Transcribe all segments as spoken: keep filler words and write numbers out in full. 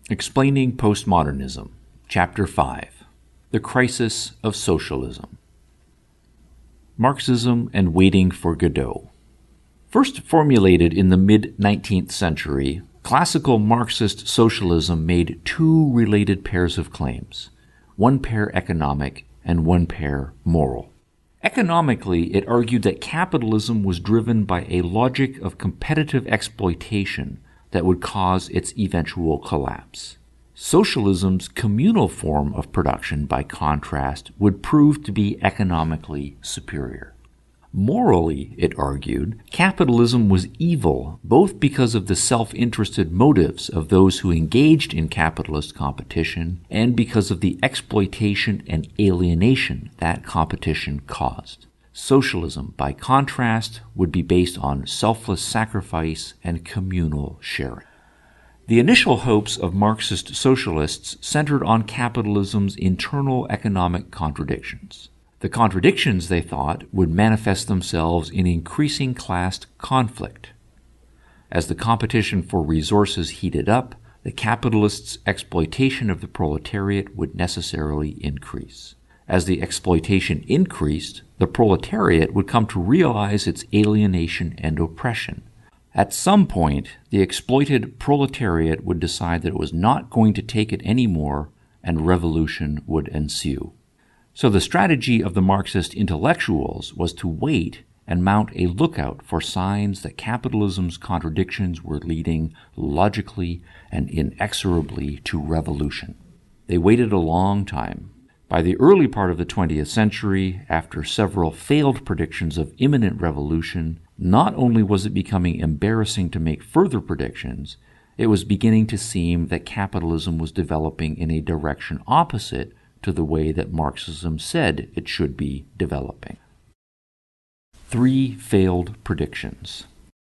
Explaining Postmodernism, Chapter five, The Crisis of Socialism. Marxism and Waiting for Godot. First formulated in the mid-nineteenth century, classical Marxist socialism made two related pairs of claims, one pair economic and one pair moral. Economically, it argued that capitalism was driven by a logic of competitive exploitation that would cause its eventual collapse. Socialism's communal form of production, by contrast, would prove to be economically superior. Morally, it argued, capitalism was evil both because of the self-interested motives of those who engaged in capitalist competition and because of the exploitation and alienation that competition caused. Socialism, by contrast, would be based on selfless sacrifice and communal sharing. The initial hopes of Marxist socialists centered on capitalism's internal economic contradictions. The contradictions, they thought, would manifest themselves in increasing class conflict. As the competition for resources heated up, the capitalists' exploitation of the proletariat would necessarily increase. As the exploitation increased, the proletariat would come to realize its alienation and oppression. At some point, the exploited proletariat would decide that it was not going to take it anymore, and revolution would ensue. So the strategy of the Marxist intellectuals was to wait and mount a lookout for signs that capitalism's contradictions were leading logically and inexorably to revolution. They waited a long time. By the early part of the twentieth century, after several failed predictions of imminent revolution, not only was it becoming embarrassing to make further predictions, it was beginning to seem that capitalism was developing in a direction opposite to the way that Marxism said it should be developing. Three failed predictions.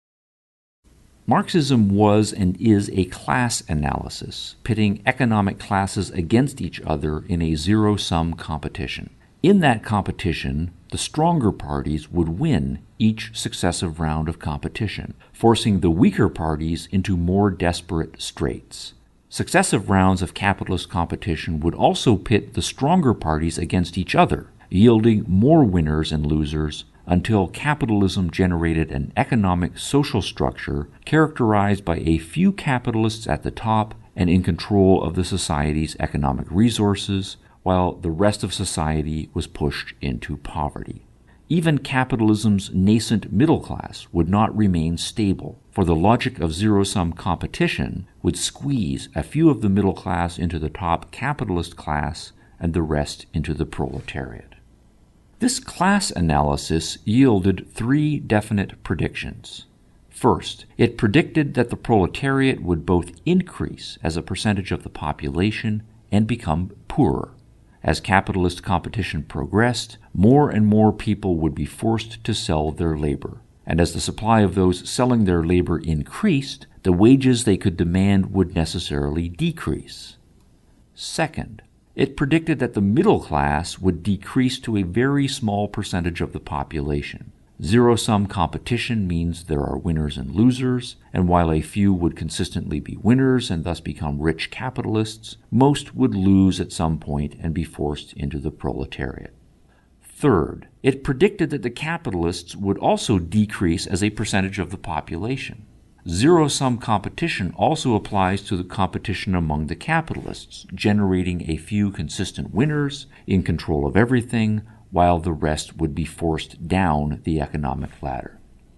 Marxism was and is a class analysis, pitting economic classes against each other in a zero-sum competition. In that competition, the stronger parties would win each successive round of competition, forcing the weaker parties into more desperate straits. Successive rounds of capitalist competition would also pit the stronger parties against each other, yielding more winners and losers until capitalism generated an economic social structure characterized by a few capitalists at the top and in control of the society's economic resources, while the rest of society was pushed into poverty. Even capitalism's nascent middle class would not remain stable, for the logic of zero-sum competition would squeeze a few of the middle class into the top capitalist class and the rest into the proletariat. This class analysis yielded three definite predictions. First, it predicted that the proletariat would both increase as a percentage of the population and become poorer. As capitalist competition progressed, more and more people would be forced to sell their labor. And as the supply of those selling their labor increased, the wages they could demand would necessarily decrease. Second, it predicted that the middle class would decrease to a very small percentage of the population. Zero-sum competition means there are winners and losers, and while a few would consistently be winners and thus become rich capitalists, most would lose at some point and be forced into the proletariat. Third, it predicted that the capitalists would also decrease as a percentage of the population. Zero-sum competition also applies to the competition among the capitalists, generating a few consistent winners in control of everything, while the rest would be forced down the economic ladder.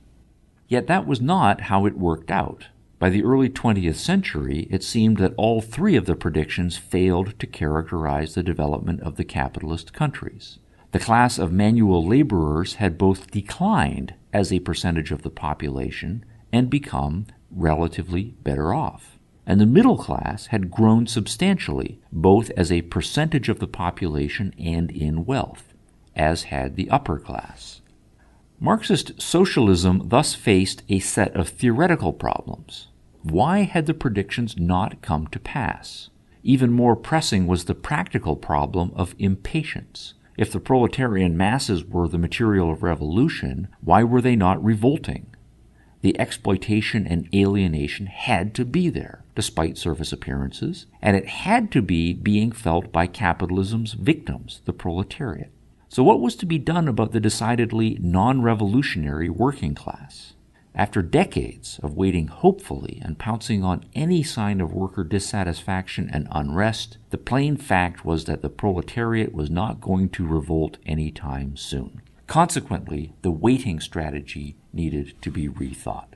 Yet that was not how it worked out. By the early twentieth century, it seemed that all three of the predictions failed to characterize the development of the capitalist countries. The class of manual laborers had both declined as a percentage of the population and become relatively better off. And the middle class had grown substantially, both as a percentage of the population and in wealth, as had the upper class. Marxist socialism thus faced a set of theoretical problems. Why had the predictions not come to pass? Even more pressing was the practical problem of impatience. If the proletarian masses were the material of revolution, why were they not revolting? the exploitation and alienation had to be there, despite surface appearances, and it had to be being felt by capitalism's victims, the proletariat. So what was to be done about the decidedly non-revolutionary working class? After decades of waiting hopefully and pouncing on any sign of worker dissatisfaction and unrest, the plain fact was that the proletariat was not going to revolt anytime soon. Consequently, the waiting strategy needed to be rethought.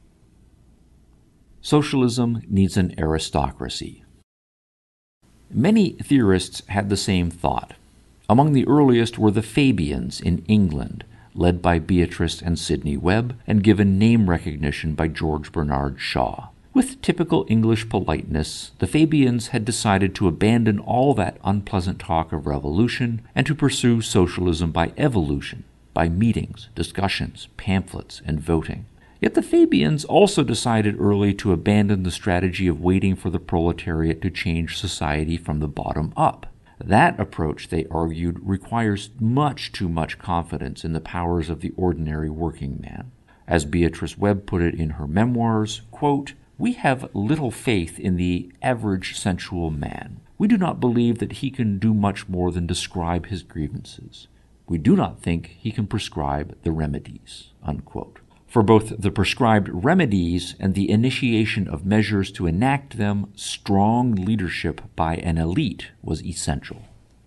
Socialism needs an aristocracy. Many theorists had the same thought. Among the earliest were the Fabians in England, led by Beatrice and Sidney Webb, and given name recognition by George Bernard Shaw. With typical English politeness, the Fabians had decided to abandon all that unpleasant talk of revolution and to pursue socialism by evolution, by meetings, discussions, pamphlets, and voting. Yet the Fabians also decided early to abandon the strategy of waiting for the proletariat to change society from the bottom up. That approach, they argued, requires much too much confidence in the powers of the ordinary working man. As Beatrice Webb put it in her memoirs, quote, "We have little faith in the average sensual man. We do not believe that he can do much more than describe his grievances. We do not think he can prescribe the remedies." Unquote. For both the prescribed remedies and the initiation of measures to enact them, strong leadership by an elite was essential.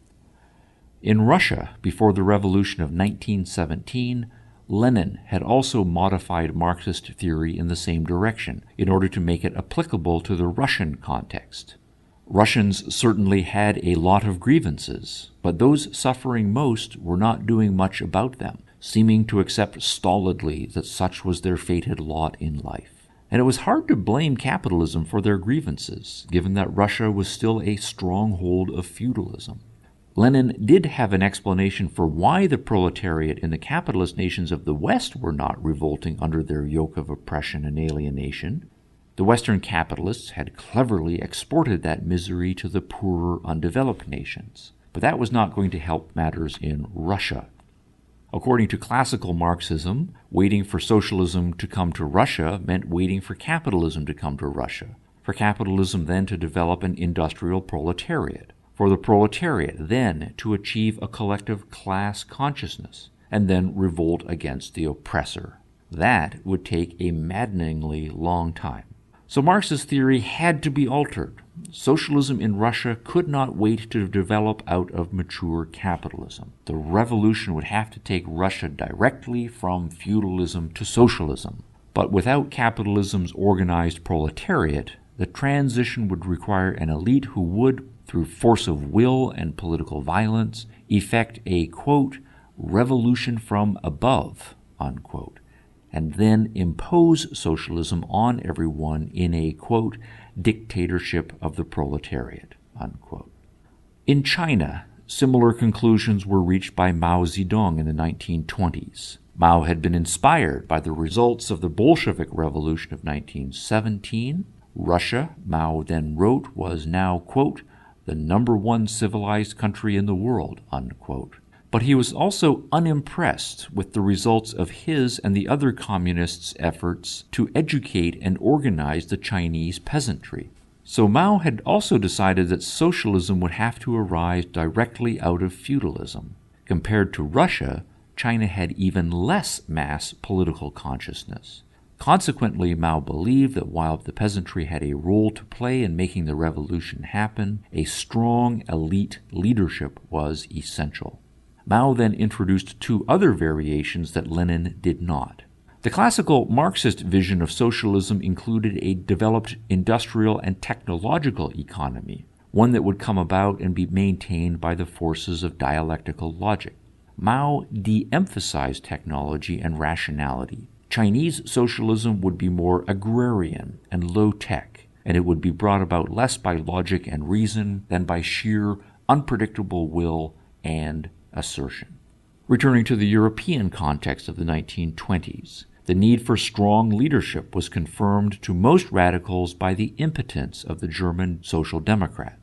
In Russia, before the revolution of nineteen seventeen, Lenin had also modified Marxist theory in the same direction in order to make it applicable to the Russian context. Russians certainly had a lot of grievances, but those suffering most were not doing much about them, seeming to accept stolidly that such was their fated lot in life. And it was hard to blame capitalism for their grievances, given that Russia was still a stronghold of feudalism. Lenin did have an explanation for why the proletariat in the capitalist nations of the West were not revolting under their yoke of oppression and alienation. The Western capitalists had cleverly exported that misery to the poorer, undeveloped nations. But that was not going to help matters in Russia. According to classical Marxism, waiting for socialism to come to Russia meant waiting for capitalism to come to Russia, for capitalism then to develop an industrial proletariat, for the proletariat then to achieve a collective class consciousness, and then revolt against the oppressor. That would take a maddeningly long time. So Marx's theory had to be altered. Socialism in Russia could not wait to develop out of mature capitalism. The revolution would have to take Russia directly from feudalism to socialism. But without capitalism's organized proletariat, the transition would require an elite who would, through force of will and political violence, effect a, quote, revolution from above, unquote, and then impose socialism on everyone in a, quote, dictatorship of the proletariat, unquote. In China, similar conclusions were reached by Mao Zedong in the nineteen twenties. Mao had been inspired by the results of the Bolshevik Revolution of nineteen seventeen. Russia, Mao then wrote, was now, quote, the number one civilized country in the world, unquote. But he was also unimpressed with the results of his and the other communists' efforts to educate and organize the Chinese peasantry. So Mao had also decided that socialism would have to arise directly out of feudalism. Compared to Russia, China had even less mass political consciousness. Consequently, Mao believed that while the peasantry had a role to play in making the revolution happen, a strong elite leadership was essential. Mao then introduced two other variations that Lenin did not. The classical Marxist vision of socialism included a developed industrial and technological economy, one that would come about and be maintained by the forces of dialectical logic. Mao de-emphasized technology and rationality. Chinese socialism would be more agrarian and low-tech, and it would be brought about less by logic and reason than by sheer unpredictable will and assertion. Returning to the European context of the nineteen twenties, the need for strong leadership was confirmed to most radicals by the impotence of the German Social Democrats.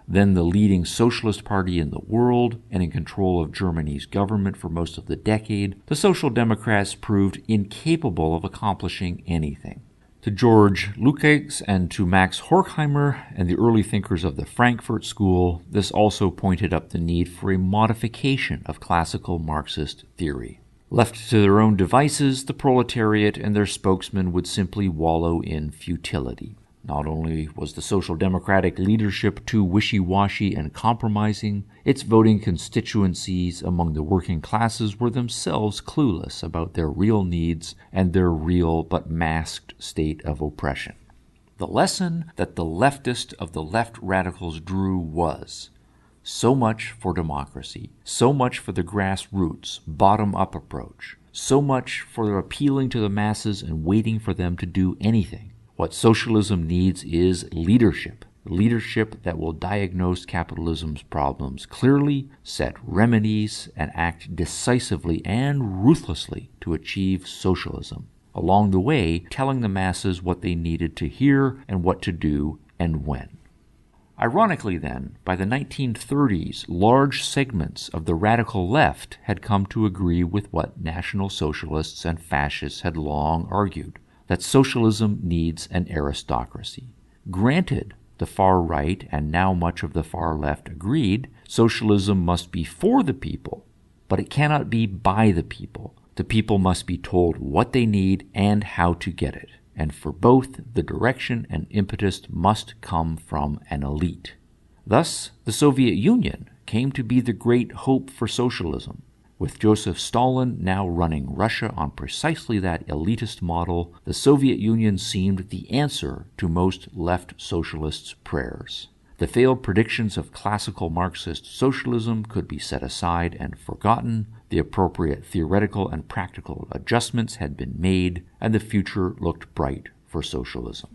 then the leading socialist party in the world and in control of Germany's government for most of the decade, the Social Democrats proved incapable of accomplishing anything. To George Lukács and to Max Horkheimer and the early thinkers of the Frankfurt School, this also pointed up the need for a modification of classical Marxist theory. Left to their own devices, the proletariat and their spokesmen would simply wallow in futility. Not only was the Social Democratic leadership too wishy-washy and compromising, its voting constituencies among the working classes were themselves clueless about their real needs and their real but masked state of oppression. The lesson that the leftist of the left radicals drew was: so much for democracy, so much for the grassroots, bottom-up approach, so much for appealing to the masses and waiting for them to do anything. What socialism needs is leadership, leadership that will diagnose capitalism's problems clearly, set remedies, and act decisively and ruthlessly to achieve socialism. Along the way, telling the masses what they needed to hear and what to do and when. Ironically then, by the nineteen thirties, large segments of the radical left had come to agree with what National Socialists and fascists had long argued, that socialism needs an aristocracy. Granted, the far right and now much of the far left agreed, socialism must be for the people, but it cannot be by the people. The people must be told what they need and how to get it. And for both, the direction and impetus must come from an elite. Thus, the Soviet Union came to be the great hope for socialism. With Joseph Stalin now running Russia on precisely that elitist model, the Soviet Union seemed the answer to most left socialists' prayers. The failed predictions of classical Marxist socialism could be set aside and forgotten, the appropriate theoretical and practical adjustments had been made, and the future looked bright for socialism.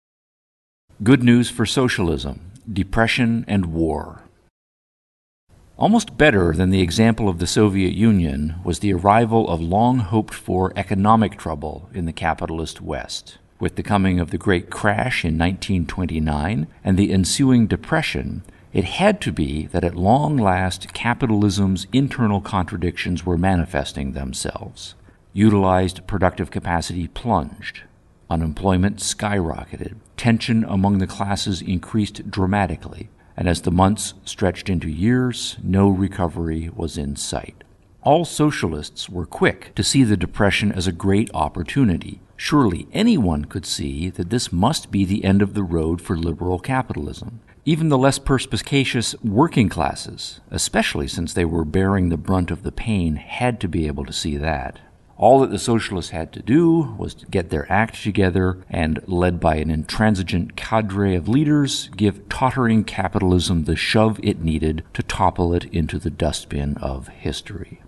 Good news for socialism: depression and war. Almost better than the example of the Soviet Union was the arrival of long-hoped-for economic trouble in the capitalist West. With the coming of the Great Crash in nineteen twenty-nine and the ensuing Depression, it had to be that at long last capitalism's internal contradictions were manifesting themselves. Utilized productive capacity plunged. Unemployment skyrocketed. Tension among the classes increased dramatically. And as the months stretched into years, no recovery was in sight. All socialists were quick to see the Depression as a great opportunity. Surely anyone could see that this must be the end of the road for liberal capitalism. Even the less perspicacious working classes, especially since they were bearing the brunt of the pain, had to be able to see that. All that the socialists had to do was to get their act together and, led by an intransigent cadre of leaders, give tottering capitalism the shove it needed to topple it into the dustbin of history.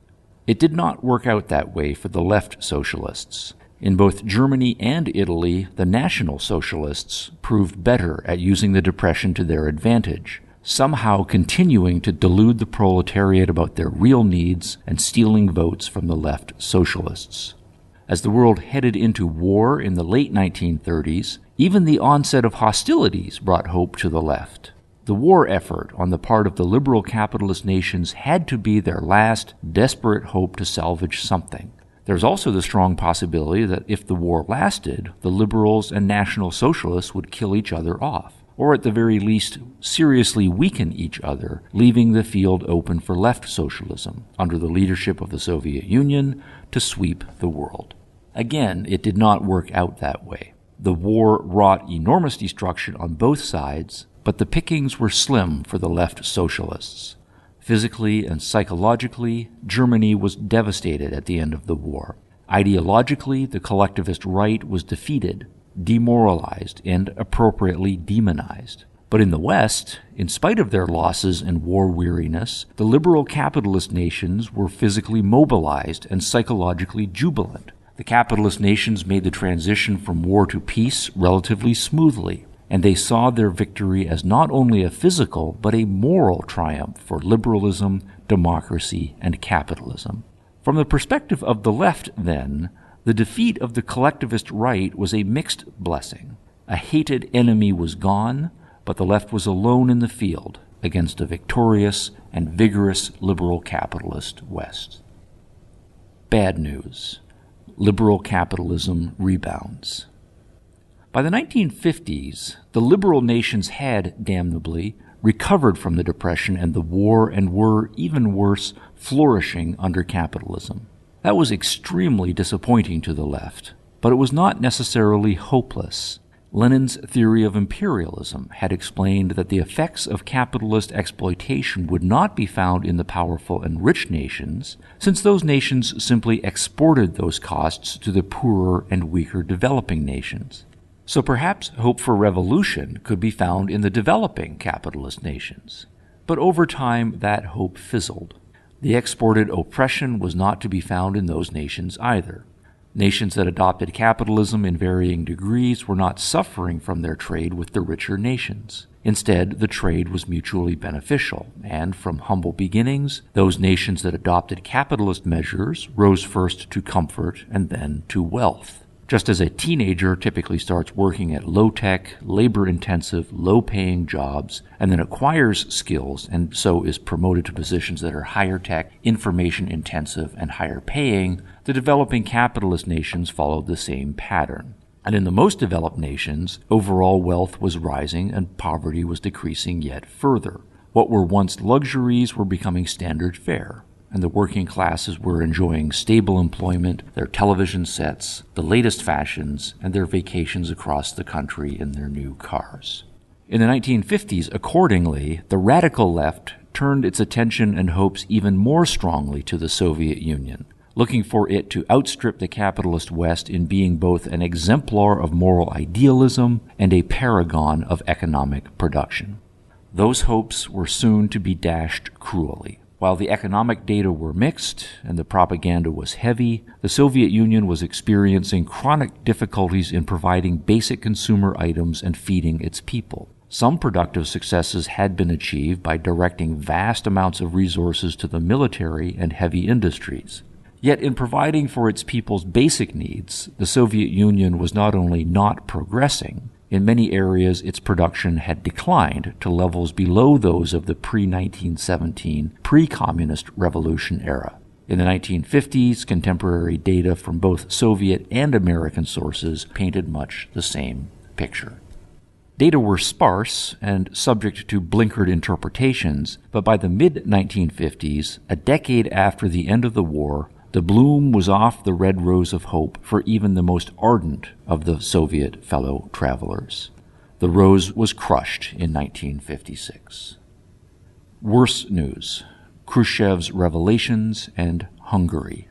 It did not work out that way for the left socialists. In both Germany and Italy, the National Socialists proved better at using the Depression to their advantage, somehow continuing to delude the proletariat about their real needs and stealing votes from the left socialists. As the world headed into war in the late nineteen thirties, even the onset of hostilities brought hope to the left. The war effort on the part of the liberal capitalist nations had to be their last desperate hope to salvage something. There's also the strong possibility that if the war lasted, the liberals and National Socialists would kill each other off, or at the very least seriously weaken each other, leaving the field open for left socialism, under the leadership of the Soviet Union, to sweep the world. Again, it did not work out that way. The war wrought enormous destruction on both sides, but the pickings were slim for the left socialists. Physically and psychologically, Germany was devastated at the end of the war. Ideologically, the collectivist right was defeated, demoralized, and appropriately demonized. But in the West, in spite of their losses and war weariness, the liberal capitalist nations were physically mobilized and psychologically jubilant. The capitalist nations made the transition from war to peace relatively smoothly, and they saw their victory as not only a physical but a moral triumph for liberalism, democracy, and capitalism. From the perspective of the left, then, the defeat of the collectivist right was a mixed blessing. A hated enemy was gone, but the left was alone in the field against a victorious and vigorous liberal capitalist West. Bad news. Liberal capitalism rebounds. By the nineteen fifties, the liberal nations had, damnably, recovered from the Depression and the war and were, even worse, flourishing under capitalism. That was extremely disappointing to the left, but it was not necessarily hopeless. Lenin's theory of imperialism had explained that the effects of capitalist exploitation would not be found in the powerful and rich nations, since those nations simply exported those costs to the poorer and weaker developing nations. So perhaps hope for revolution could be found in the developing capitalist nations. But over time, that hope fizzled. The exported oppression was not to be found in those nations either. Nations that adopted capitalism in varying degrees were not suffering from their trade with the richer nations. Instead, the trade was mutually beneficial, and from humble beginnings, those nations that adopted capitalist measures rose first to comfort and then to wealth. Just as a teenager typically starts working at low-tech, labor-intensive, low-paying jobs, and then acquires skills and so is promoted to positions that are higher-tech, information-intensive, and higher-paying, the developing capitalist nations followed the same pattern. And in the most developed nations, overall wealth was rising and poverty was decreasing yet further. What were once luxuries were becoming standard fare, and the working classes were enjoying stable employment, their television sets, the latest fashions, and their vacations across the country in their new cars. In the nineteen fifties, accordingly, the radical left turned its attention and hopes even more strongly to the Soviet Union, looking for it to outstrip the capitalist West in being both an exemplar of moral idealism and a paragon of economic production. Those hopes were soon to be dashed cruelly. While the economic data were mixed and the propaganda was heavy, the Soviet Union was experiencing chronic difficulties in providing basic consumer items and feeding its people. Some productive successes had been achieved by directing vast amounts of resources to the military and heavy industries. Yet in providing for its people's basic needs, the Soviet Union was not only not progressing, in many areas, its production had declined to levels below those of the pre nineteen seventeen, pre-communist revolution era. In the nineteen fifties, contemporary data from both Soviet and American sources painted much the same picture. Data were sparse and subject to blinkered interpretations, but by the mid nineteen fifties, a decade after the end of the war, the bloom was off the red rose of hope for even the most ardent of the Soviet fellow travelers. The rose was crushed in nineteen fifty-six. Worse news: Khrushchev's revelations and Hungary.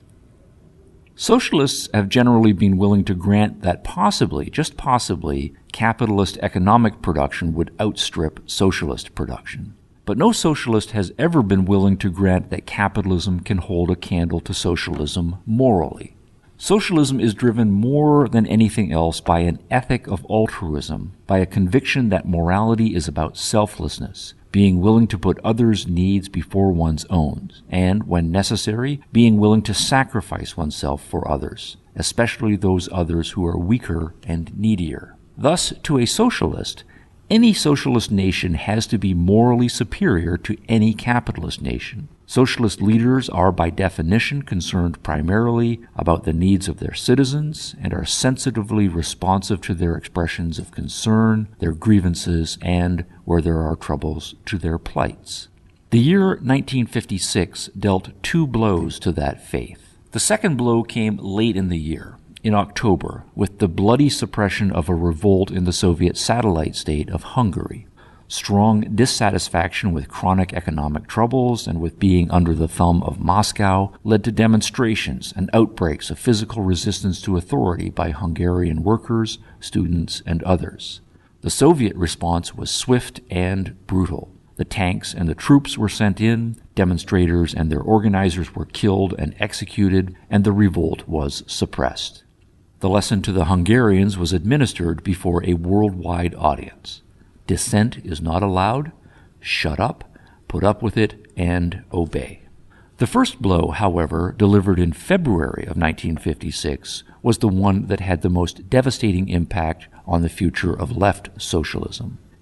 Socialists have generally been willing to grant that possibly, just possibly, capitalist economic production would outstrip socialist production. But no socialist has ever been willing to grant that capitalism can hold a candle to socialism morally. Socialism is driven more than anything else by an ethic of altruism, by a conviction that morality is about selflessness, being willing to put others' needs before one's own, and, when necessary, being willing to sacrifice oneself for others, especially those others who are weaker and needier. Thus, to a socialist, any socialist nation has to be morally superior to any capitalist nation. Socialist leaders are by definition concerned primarily about the needs of their citizens and are sensitively responsive to their expressions of concern, their grievances, and, where there are troubles, to their plights. The year nineteen fifty-six dealt two blows to that faith. The second blow came late in the year, in October, with the bloody suppression of a revolt in the Soviet satellite state of Hungary. Strong dissatisfaction with chronic economic troubles and with being under the thumb of Moscow led to demonstrations and outbreaks of physical resistance to authority by Hungarian workers, students, and others. The Soviet response was swift and brutal. The tanks and the troops were sent in, demonstrators and their organizers were killed and executed, and the revolt was suppressed. The lesson to the Hungarians was administered before a worldwide audience. Dissent is not allowed. Shut up, put up with it, and obey. The first blow, however, delivered in February of nineteen fifty-six, was the one that had the most devastating impact on the future of left socialism.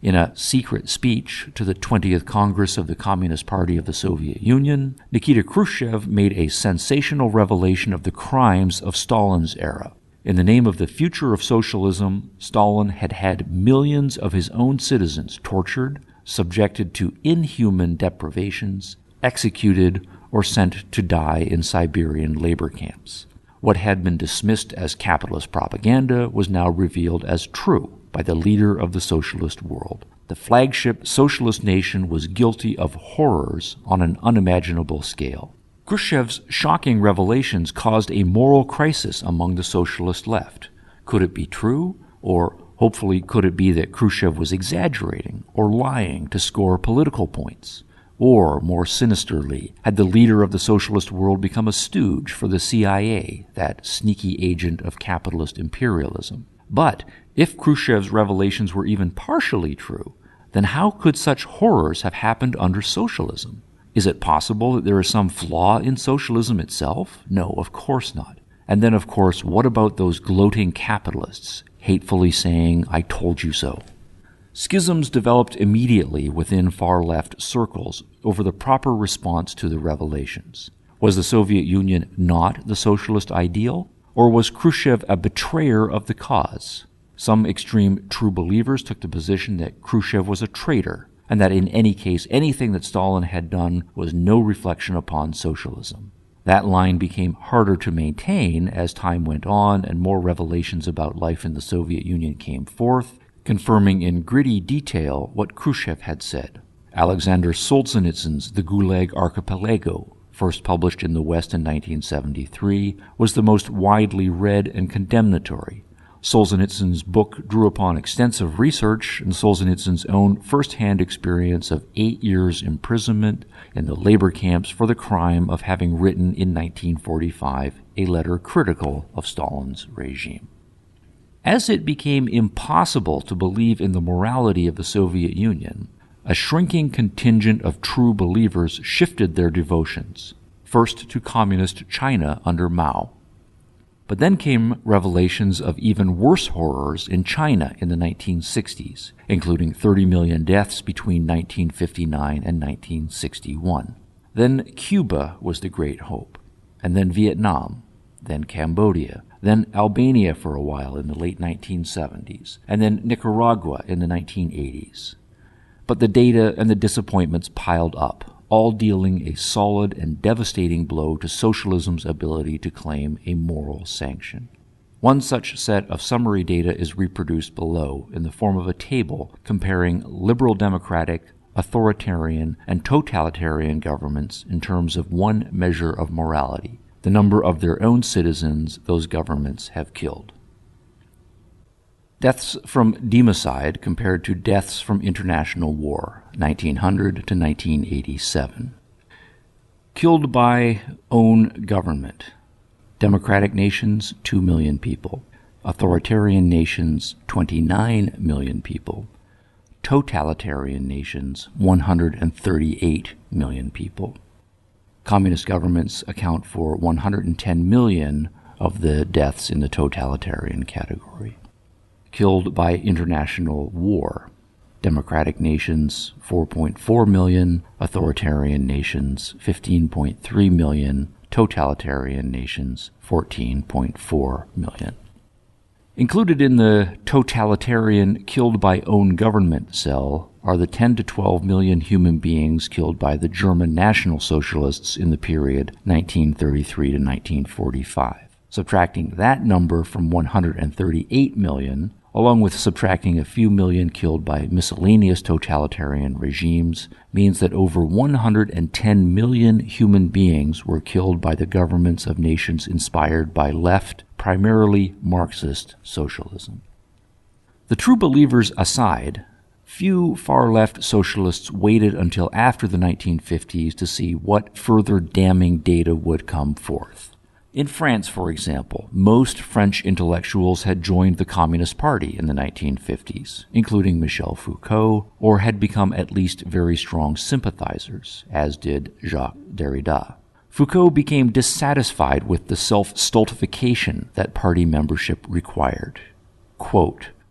In a secret speech to the twentieth Congress of the Communist Party of the Soviet Union, Nikita Khrushchev made a sensational revelation of the crimes of Stalin's era. In the name of the future of socialism, Stalin had had millions of his own citizens tortured, subjected to inhuman deprivations, executed, or sent to die in Siberian labor camps. What had been dismissed as capitalist propaganda was now revealed as true by the leader of the socialist world. The flagship socialist nation was guilty of horrors on an unimaginable scale. Khrushchev's shocking revelations caused a moral crisis among the socialist left. Could it be true? Or hopefully could it be that Khrushchev was exaggerating or lying to score political points? Or, more sinisterly, had the leader of the socialist world become a stooge for the C I A, that sneaky agent of capitalist imperialism? But if Khrushchev's revelations were even partially true, then how could such horrors have happened under socialism? Is it possible that there is some flaw in socialism itself? No, of course not. And then, of course, what about those gloating capitalists, hatefully saying, "I told you so"? Schisms developed immediately within far-left circles over the proper response to the revelations. Was the Soviet Union not the socialist ideal? Or was Khrushchev a betrayer of the cause? Some extreme true believers took the position that Khrushchev was a traitor, and that in any case anything that Stalin had done was no reflection upon socialism. That line became harder to maintain as time went on and more revelations about life in the Soviet Union came forth, confirming in gritty detail what Khrushchev had said. Alexander Solzhenitsyn's The Gulag Archipelago, first published in the West in nineteen seventy-three, was the most widely read and condemnatory. Solzhenitsyn's book drew upon extensive research and Solzhenitsyn's own first-hand experience of eight years' imprisonment in the labor camps for the crime of having written in nineteen forty-five a letter critical of Stalin's regime. As it became impossible to believe in the morality of the Soviet Union, a shrinking contingent of true believers shifted their devotions, first to communist China under Mao. But then came revelations of even worse horrors in China in the nineteen sixties, including thirty million deaths between nineteen fifty-nine and nineteen sixty-one. Then Cuba was the great hope, and then Vietnam, then Cambodia, then Albania for a while in the late nineteen seventies, and then Nicaragua in the nineteen eighties. But the data and the disappointments piled up, all dealing a solid and devastating blow to socialism's ability to claim a moral sanction. One such set of summary data is reproduced below in the form of a table comparing liberal democratic, authoritarian, and totalitarian governments in terms of one measure of morality, the number of their own citizens those governments have killed. Deaths from democide compared to deaths from international war, nineteen hundred to nineteen eighty-seven. Killed by own government. Democratic nations, two million people. Authoritarian nations, twenty-nine million people. Totalitarian nations, one hundred thirty-eight million people. Communist governments account for one hundred ten million of the deaths in the totalitarian category. Killed by international war. Democratic nations, four point four million. Authoritarian nations, fifteen point three million. Totalitarian nations, fourteen point four million. Included in the totalitarian killed by own government cell are the ten to twelve million human beings killed by the German National Socialists in the period nineteen thirty-three to nineteen forty-five. Subtracting that number from one hundred thirty-eight million, along with subtracting a few million killed by miscellaneous totalitarian regimes, means that over one hundred ten million human beings were killed by the governments of nations inspired by left, primarily Marxist socialism. The true believers aside, few far-left socialists waited until after the nineteen fifties to see what further damning data would come forth. In France, for example, most French intellectuals had joined the Communist Party in the nineteen fifties, including Michel Foucault, or had become at least very strong sympathizers, as did Jacques Derrida. Foucault became dissatisfied with the self-stultification that party membership required. Quote,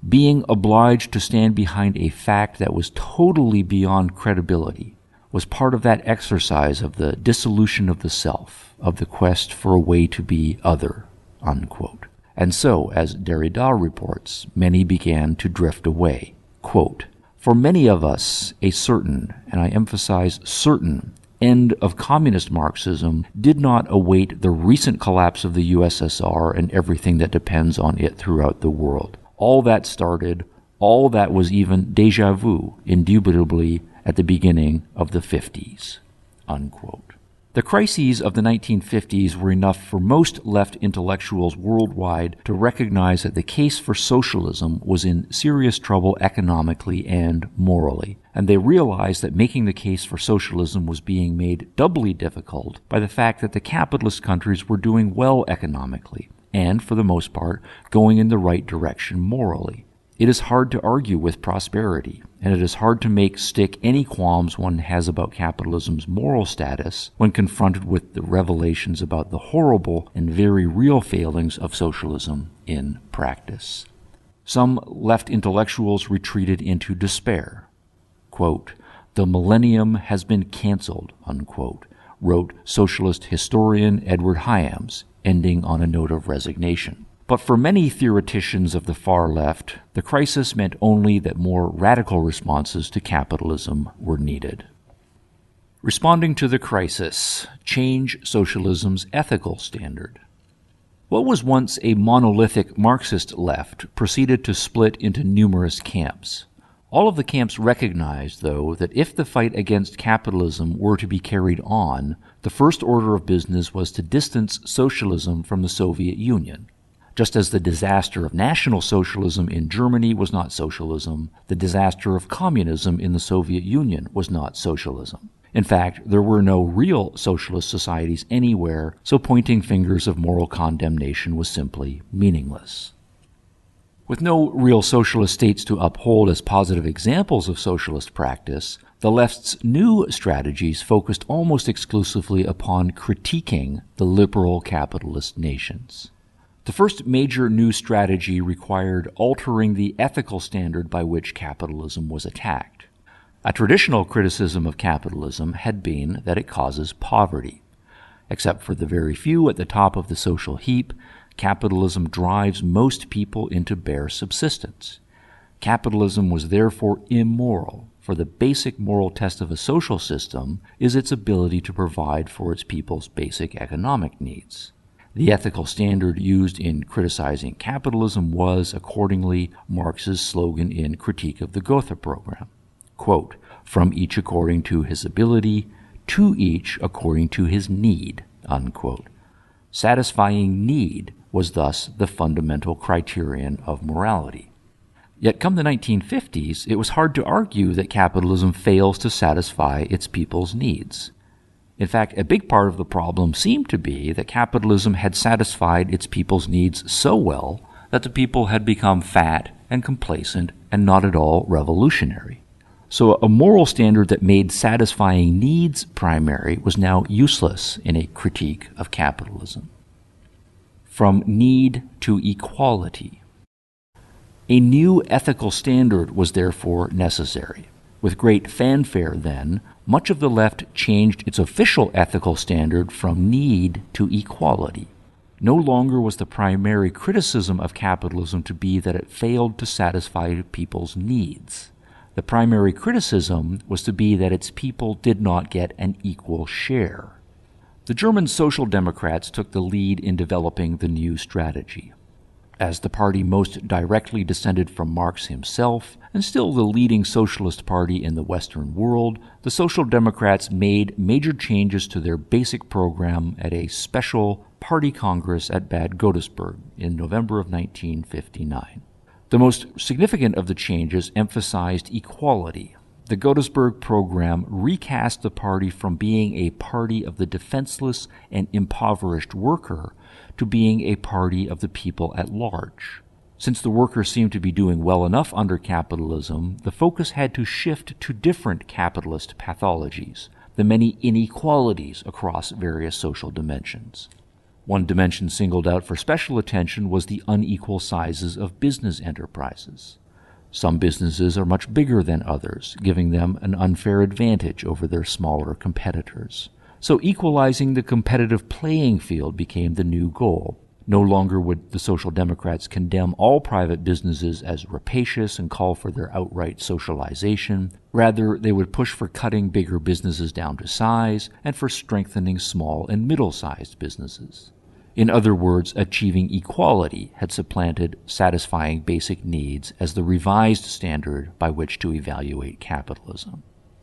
being obliged to stand behind a fact that was totally beyond credibility, was part of that exercise of the dissolution of the self, of the quest for a way to be other, unquote. And so, as Derrida reports, many began to drift away. Quote, "For many of us, a certain, and I emphasize certain, end of communist Marxism did not await the recent collapse of the U S S R and everything that depends on it throughout the world. All that started, all that was even déjà vu, indubitably, at the beginning of the fifties." Unquote. The crises of the nineteen fifties were enough for most left intellectuals worldwide to recognize that the case for socialism was in serious trouble economically and morally, and they realized that making the case for socialism was being made doubly difficult by the fact that the capitalist countries were doing well economically, and, for the most part, going in the right direction morally. It is hard to argue with prosperity, and it is hard to make stick any qualms one has about capitalism's moral status when confronted with the revelations about the horrible and very real failings of socialism in practice. Some left intellectuals retreated into despair. Quote, "The millennium has been canceled," unquote, wrote socialist historian Edward Hyams, ending on a note of resignation. But for many theoreticians of the far left, the crisis meant only that more radical responses to capitalism were needed. Responding to the crisis, change socialism's ethical standard. What was once a monolithic Marxist left proceeded to split into numerous camps. All of the camps recognized, though, that if the fight against capitalism were to be carried on, the first order of business was to distance socialism from the Soviet Union. Just as the disaster of National Socialism in Germany was not socialism, the disaster of communism in the Soviet Union was not socialism. In fact, there were no real socialist societies anywhere, so pointing fingers of moral condemnation was simply meaningless. With no real socialist states to uphold as positive examples of socialist practice, the left's new strategies focused almost exclusively upon critiquing the liberal capitalist nations. The first major new strategy required altering the ethical standard by which capitalism was attacked. A traditional criticism of capitalism had been that it causes poverty. Except for the very few at the top of the social heap, capitalism drives most people into bare subsistence. Capitalism was therefore immoral, for the basic moral test of a social system is its ability to provide for its people's basic economic needs. The ethical standard used in criticizing capitalism was, accordingly, Marx's slogan in Critique of the Gotha Program. Quote, "From each according to his ability, to each according to his need," unquote. Satisfying need was thus the fundamental criterion of morality. Yet come the nineteen fifties, it was hard to argue that capitalism fails to satisfy its people's needs. In fact, a big part of the problem seemed to be that capitalism had satisfied its people's needs so well that the people had become fat and complacent and not at all revolutionary. So a moral standard that made satisfying needs primary was now useless in a critique of capitalism. From need to equality. A new ethical standard was therefore necessary. With great fanfare, then, much of the left changed its official ethical standard from need to equality. No longer was the primary criticism of capitalism to be that it failed to satisfy people's needs. The primary criticism was to be that its people did not get an equal share. The German Social Democrats took the lead in developing the new strategy. As the party most directly descended from Marx himself, and still the leading socialist party in the Western world, the Social Democrats made major changes to their basic program at a special party congress at Bad Godesberg in November of nineteen fifty-nine. The most significant of the changes emphasized equality. The Godesberg program recast the party from being a party of the defenseless and impoverished worker to being a party of the people at large. Since the workers seemed to be doing well enough under capitalism, the focus had to shift to different capitalist pathologies, the many inequalities across various social dimensions. One dimension singled out for special attention was the unequal sizes of business enterprises. Some businesses are much bigger than others, giving them an unfair advantage over their smaller competitors. So equalizing the competitive playing field became the new goal. No longer would the Social Democrats condemn all private businesses as rapacious and call for their outright socialization. Rather, they would push for cutting bigger businesses down to size and for strengthening small and middle-sized businesses. In other words, achieving equality had supplanted satisfying basic needs as the revised standard by which to evaluate capitalism.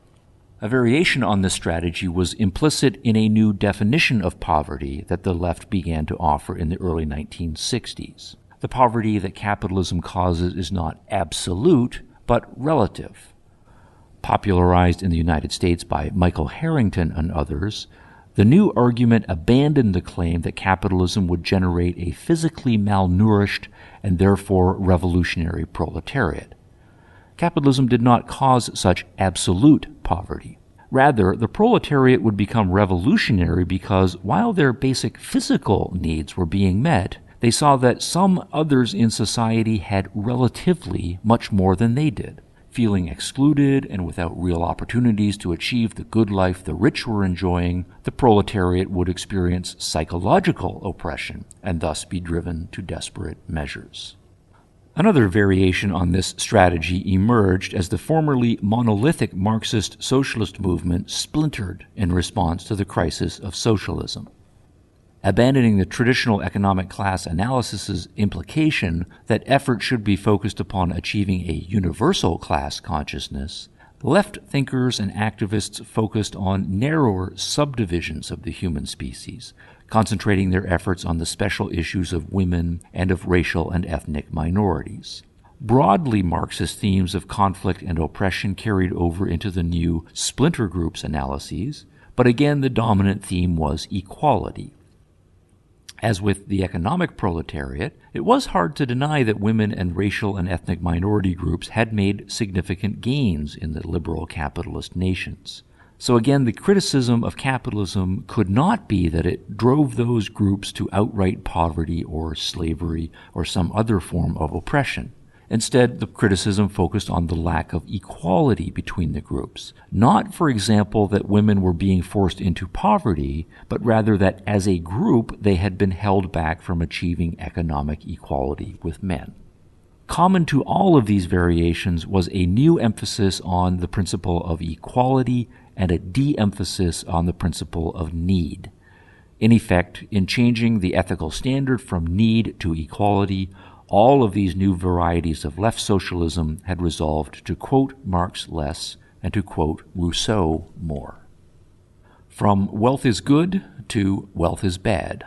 A variation on this strategy was implicit in a new definition of poverty that the left began to offer in the early nineteen sixties. The poverty that capitalism causes is not absolute, but relative. Popularized in the United States by Michael Harrington and others, the new argument abandoned the claim that capitalism would generate a physically malnourished and therefore revolutionary proletariat. Capitalism did not cause such absolute poverty. Rather, the proletariat would become revolutionary because while their basic physical needs were being met, they saw that some others in society had relatively much more than they did. Feeling excluded and without real opportunities to achieve the good life the rich were enjoying, the proletariat would experience psychological oppression and thus be driven to desperate measures. Another variation on this strategy emerged as the formerly monolithic Marxist socialist movement splintered in response to the crisis of socialism. Abandoning the traditional economic class analysis's implication that effort should be focused upon achieving a universal class consciousness, left thinkers and activists focused on narrower subdivisions of the human species, concentrating their efforts on the special issues of women and of racial and ethnic minorities. Broadly Marxist themes of conflict and oppression carried over into the new splinter groups analyses, but again the dominant theme was equality. As with the economic proletariat, it was hard to deny that women and racial and ethnic minority groups had made significant gains in the liberal capitalist nations. So again, the criticism of capitalism could not be that it drove those groups to outright poverty or slavery or some other form of oppression. Instead, the criticism focused on the lack of equality between the groups. Not, for example, that women were being forced into poverty, but rather that as a group they had been held back from achieving economic equality with men. Common to all of these variations was a new emphasis on the principle of equality and a de-emphasis on the principle of need. In effect, in changing the ethical standard from need to equality, all of these new varieties of left socialism had resolved to quote Marx less and to quote Rousseau more. From wealth is good to wealth is bad.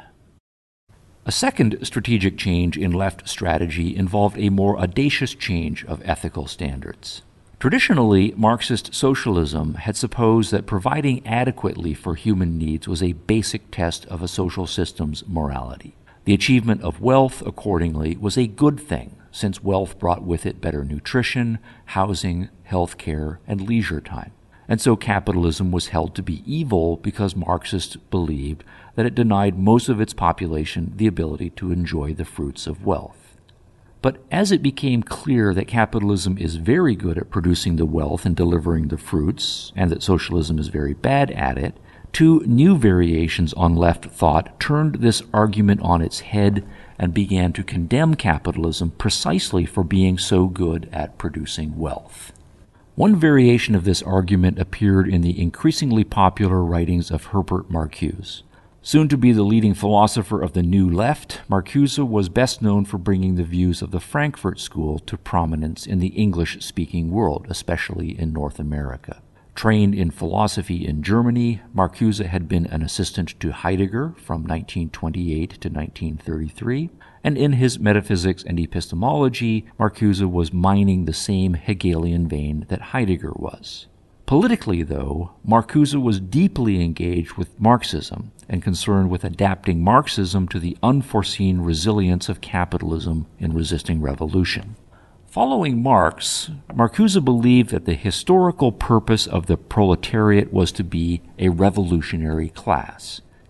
A second strategic change in left strategy involved a more audacious change of ethical standards. Traditionally, Marxist socialism had supposed that providing adequately for human needs was a basic test of a social system's morality. The achievement of wealth, accordingly, was a good thing, since wealth brought with it better nutrition, housing, health care, and leisure time. And so capitalism was held to be evil because Marxists believed that it denied most of its population the ability to enjoy the fruits of wealth. But as it became clear that capitalism is very good at producing the wealth and delivering the fruits, and that socialism is very bad at it, two new variations on left thought turned this argument on its head and began to condemn capitalism precisely for being so good at producing wealth. One variation of this argument appeared in the increasingly popular writings of Herbert Marcuse. Soon to be the leading philosopher of the New Left, Marcuse was best known for bringing the views of the Frankfurt School to prominence in the English-speaking world, especially in North America. Trained in philosophy in Germany, Marcuse had been an assistant to Heidegger from nineteen twenty-eight to nineteen thirty-three, and in his metaphysics and epistemology, Marcuse was mining the same Hegelian vein that Heidegger was. Politically, though, Marcuse was deeply engaged with Marxism and concerned with adapting Marxism to the unforeseen resilience of capitalism in resisting revolution. Following Marx, Marcuse believed that the historical purpose of the proletariat was to be a revolutionary class.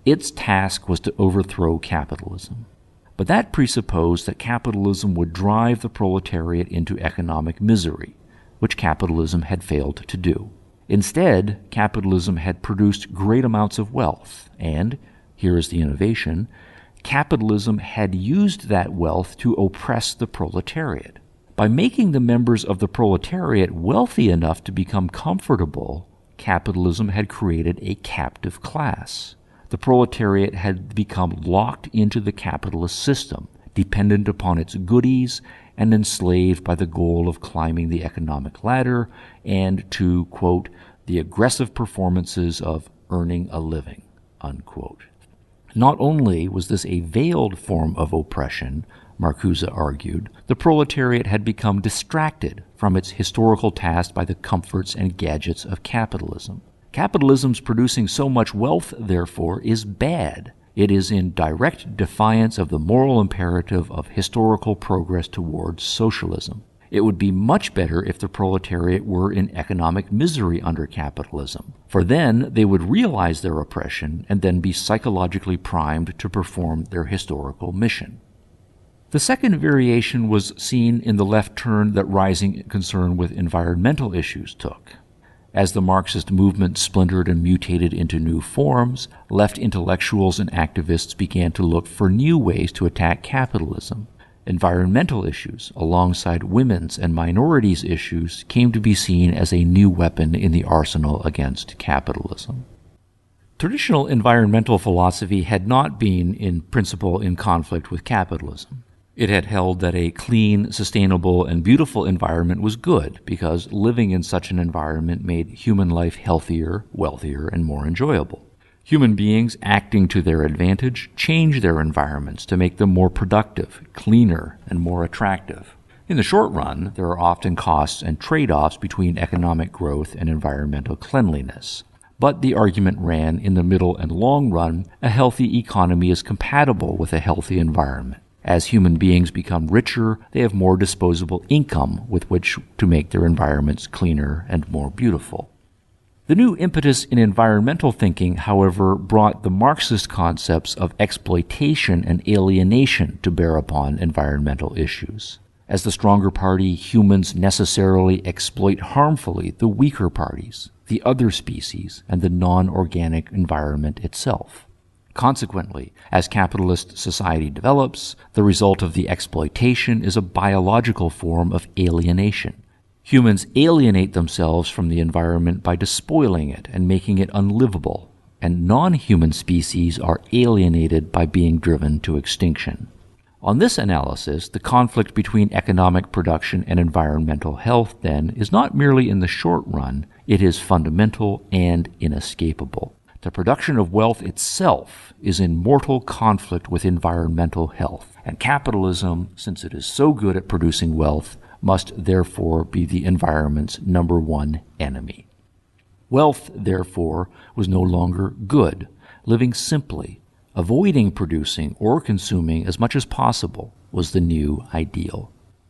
Its task was to overthrow capitalism. But that presupposed that capitalism would drive the proletariat into economic misery, which capitalism had failed to do. Instead, capitalism had produced great amounts of wealth, and, here is the innovation, capitalism had used that wealth to oppress the proletariat. By making the members of the proletariat wealthy enough to become comfortable, capitalism had created a captive class. The proletariat had become locked into the capitalist system, dependent upon its goodies and enslaved by the goal of climbing the economic ladder and to, quote, the aggressive performances of earning a living, unquote. Not only was this a veiled form of oppression, Marcuse argued, the proletariat had become distracted from its historical task by the comforts and gadgets of capitalism. Capitalism's producing so much wealth, therefore, is bad. It is in direct defiance of the moral imperative of historical progress towards socialism. It would be much better if the proletariat were in economic misery under capitalism, for then they would realize their oppression and then be psychologically primed to perform their historical mission. The second variation was seen in the left turn that rising concern with environmental issues took. As the Marxist movement splintered and mutated into new forms, left intellectuals and activists began to look for new ways to attack capitalism. Environmental issues, alongside women's and minorities' issues, came to be seen as a new weapon in the arsenal against capitalism. Traditional environmental philosophy had not been, in principle, in conflict with capitalism. It had held that a clean, sustainable, and beautiful environment was good because living in such an environment made human life healthier, wealthier, and more enjoyable. Human beings, acting to their advantage, change their environments to make them more productive, cleaner, and more attractive. In the short run, there are often costs and trade-offs between economic growth and environmental cleanliness. But the argument ran, in the middle and long run, a healthy economy is compatible with a healthy environment. As human beings become richer, they have more disposable income with which to make their environments cleaner and more beautiful. The new impetus in environmental thinking, however, brought the Marxist concepts of exploitation and alienation to bear upon environmental issues. As the stronger party, humans necessarily exploit harmfully the weaker parties, the other species, and the non-organic environment itself. Consequently, as capitalist society develops, the result of the exploitation is a biological form of alienation. Humans alienate themselves from the environment by despoiling it and making it unlivable, and non-human species are alienated by being driven to extinction. On this analysis, the conflict between economic production and environmental health, then, is not merely in the short run, it is fundamental and inescapable. The production of wealth itself is in mortal conflict with environmental health, and capitalism, since it is so good at producing wealth, must therefore be the environment's number one enemy. Wealth, therefore, was no longer good. Living simply, avoiding producing or consuming as much as possible, was the new ideal.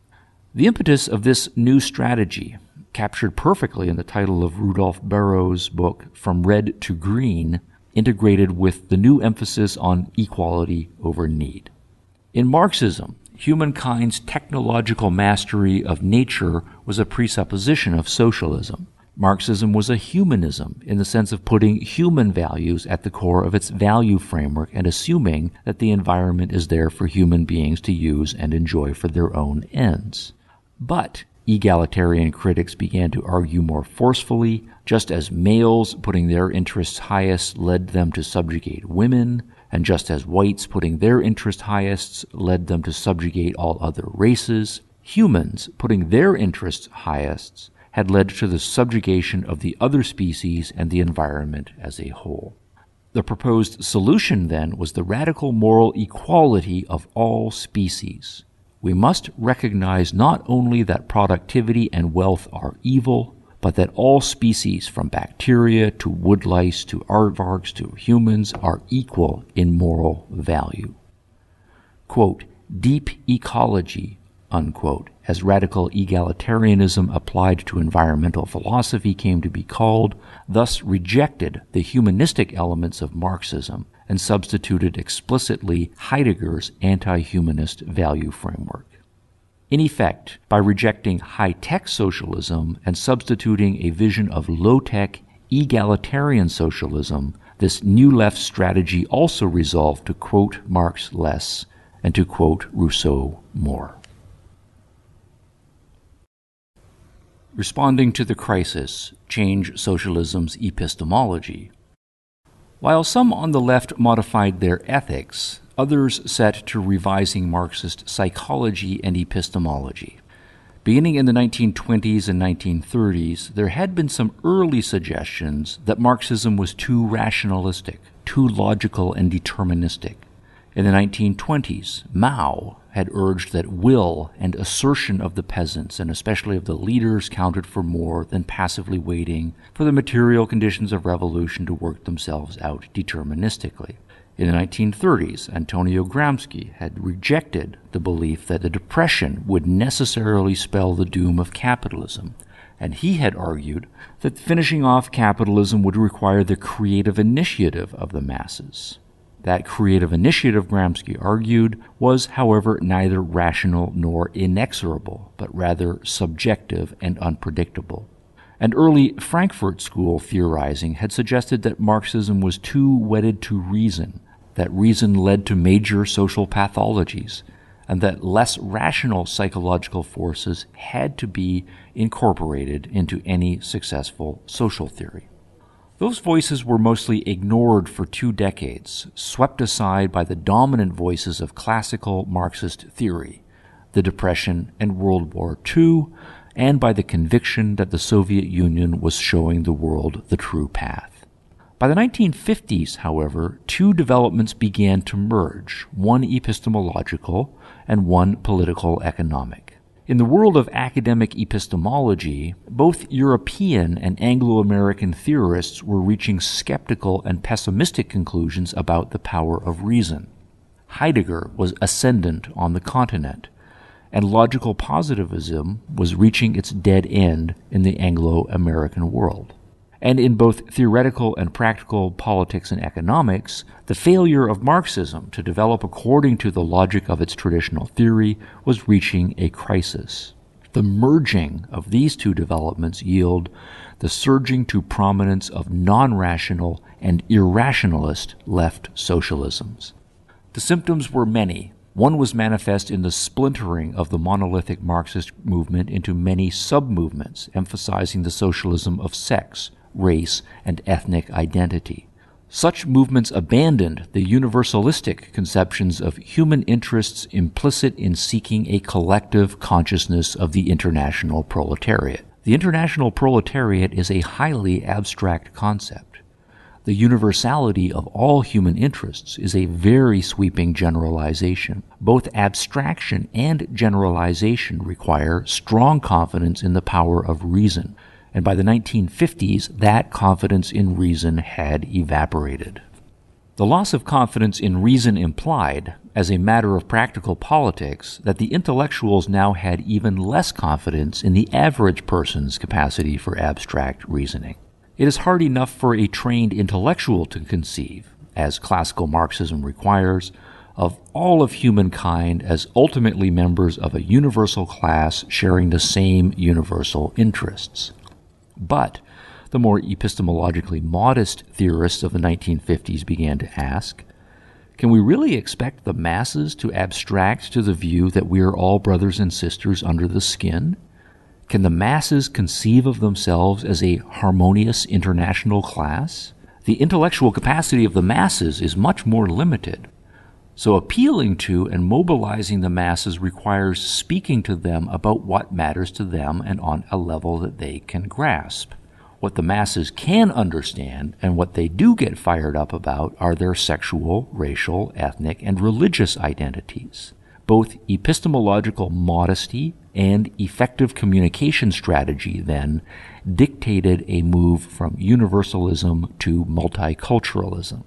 The impetus of this new strategy, captured perfectly in the title of Rudolf Barrow's book, From Red to Green, integrated with the new emphasis on equality over need. In Marxism, humankind's technological mastery of nature was a presupposition of socialism. Marxism was a humanism in the sense of putting human values at the core of its value framework and assuming that the environment is there for human beings to use and enjoy for their own ends. But egalitarian critics began to argue more forcefully, just as males putting their interests highest led them to subjugate women, and just as whites putting their interests highest led them to subjugate all other races, humans putting their interests highest had led to the subjugation of the other species and the environment as a whole. The proposed solution, then, was the radical moral equality of all species. We must recognize not only that productivity and wealth are evil, but that all species, from bacteria to woodlice to aardvarks to humans, are equal in moral value. Quote, deep ecology, unquote, as radical egalitarianism applied to environmental philosophy came to be called, thus rejected the humanistic elements of Marxism and substituted explicitly Heidegger's anti-humanist value framework. In effect, by rejecting high-tech socialism and substituting a vision of low-tech, egalitarian socialism, this new left strategy also resolved to quote Marx less and to quote Rousseau more. Responding to the crisis, change socialism's epistemology. While some on the left modified their ethics, others set to revising Marxist psychology and epistemology. Beginning in the nineteen twenties and nineteen thirties, there had been some early suggestions that Marxism was too rationalistic, too logical and deterministic. In the nineteen twenties, Mao had urged that will and assertion of the peasants, and especially of the leaders, counted for more than passively waiting for the material conditions of revolution to work themselves out deterministically. In the nineteen thirties, Antonio Gramsci had rejected the belief that the Depression would necessarily spell the doom of capitalism, and he had argued that finishing off capitalism would require the creative initiative of the masses. That creative initiative, Gramsci argued, was, however, neither rational nor inexorable, but rather subjective and unpredictable. And early Frankfurt School theorizing had suggested that Marxism was too wedded to reason, that reason led to major social pathologies, and that less rational psychological forces had to be incorporated into any successful social theory. Those voices were mostly ignored for two decades, swept aside by the dominant voices of classical Marxist theory, the Depression and World War Two, and by the conviction that the Soviet Union was showing the world the true path. By the nineteen fifties, however, two developments began to merge, one epistemological and one political economic. In the world of academic epistemology, both European and Anglo-American theorists were reaching skeptical and pessimistic conclusions about the power of reason. Heidegger was ascendant on the continent, and logical positivism was reaching its dead end in the Anglo-American world. And in both theoretical and practical politics and economics, the failure of Marxism to develop according to the logic of its traditional theory was reaching a crisis. The merging of these two developments yield the surging to prominence of non-rational and irrationalist left socialisms. The symptoms were many. One was manifest in the splintering of the monolithic Marxist movement into many sub-movements, emphasizing the socialism of sex, race, and ethnic identity. Such movements abandoned the universalistic conceptions of human interests implicit in seeking a collective consciousness of the international proletariat. The international proletariat is a highly abstract concept. The universality of all human interests is a very sweeping generalization. Both abstraction and generalization require strong confidence in the power of reason, and by the nineteen fifties, that confidence in reason had evaporated. The loss of confidence in reason implied, as a matter of practical politics, that the intellectuals now had even less confidence in the average person's capacity for abstract reasoning. It is hard enough for a trained intellectual to conceive, as classical Marxism requires, of all of humankind as ultimately members of a universal class sharing the same universal interests. But the more epistemologically modest theorists of the nineteen fifties began to ask, can we really expect the masses to abstract to the view that we are all brothers and sisters under the skin? Can the masses conceive of themselves as a harmonious international class? The intellectual capacity of the masses is much more limited. So appealing to and mobilizing the masses requires speaking to them about what matters to them and on a level that they can grasp. What the masses can understand and what they do get fired up about are their sexual, racial, ethnic, and religious identities. Both epistemological modesty and effective communication strategy, then, dictated a move from universalism to multiculturalism.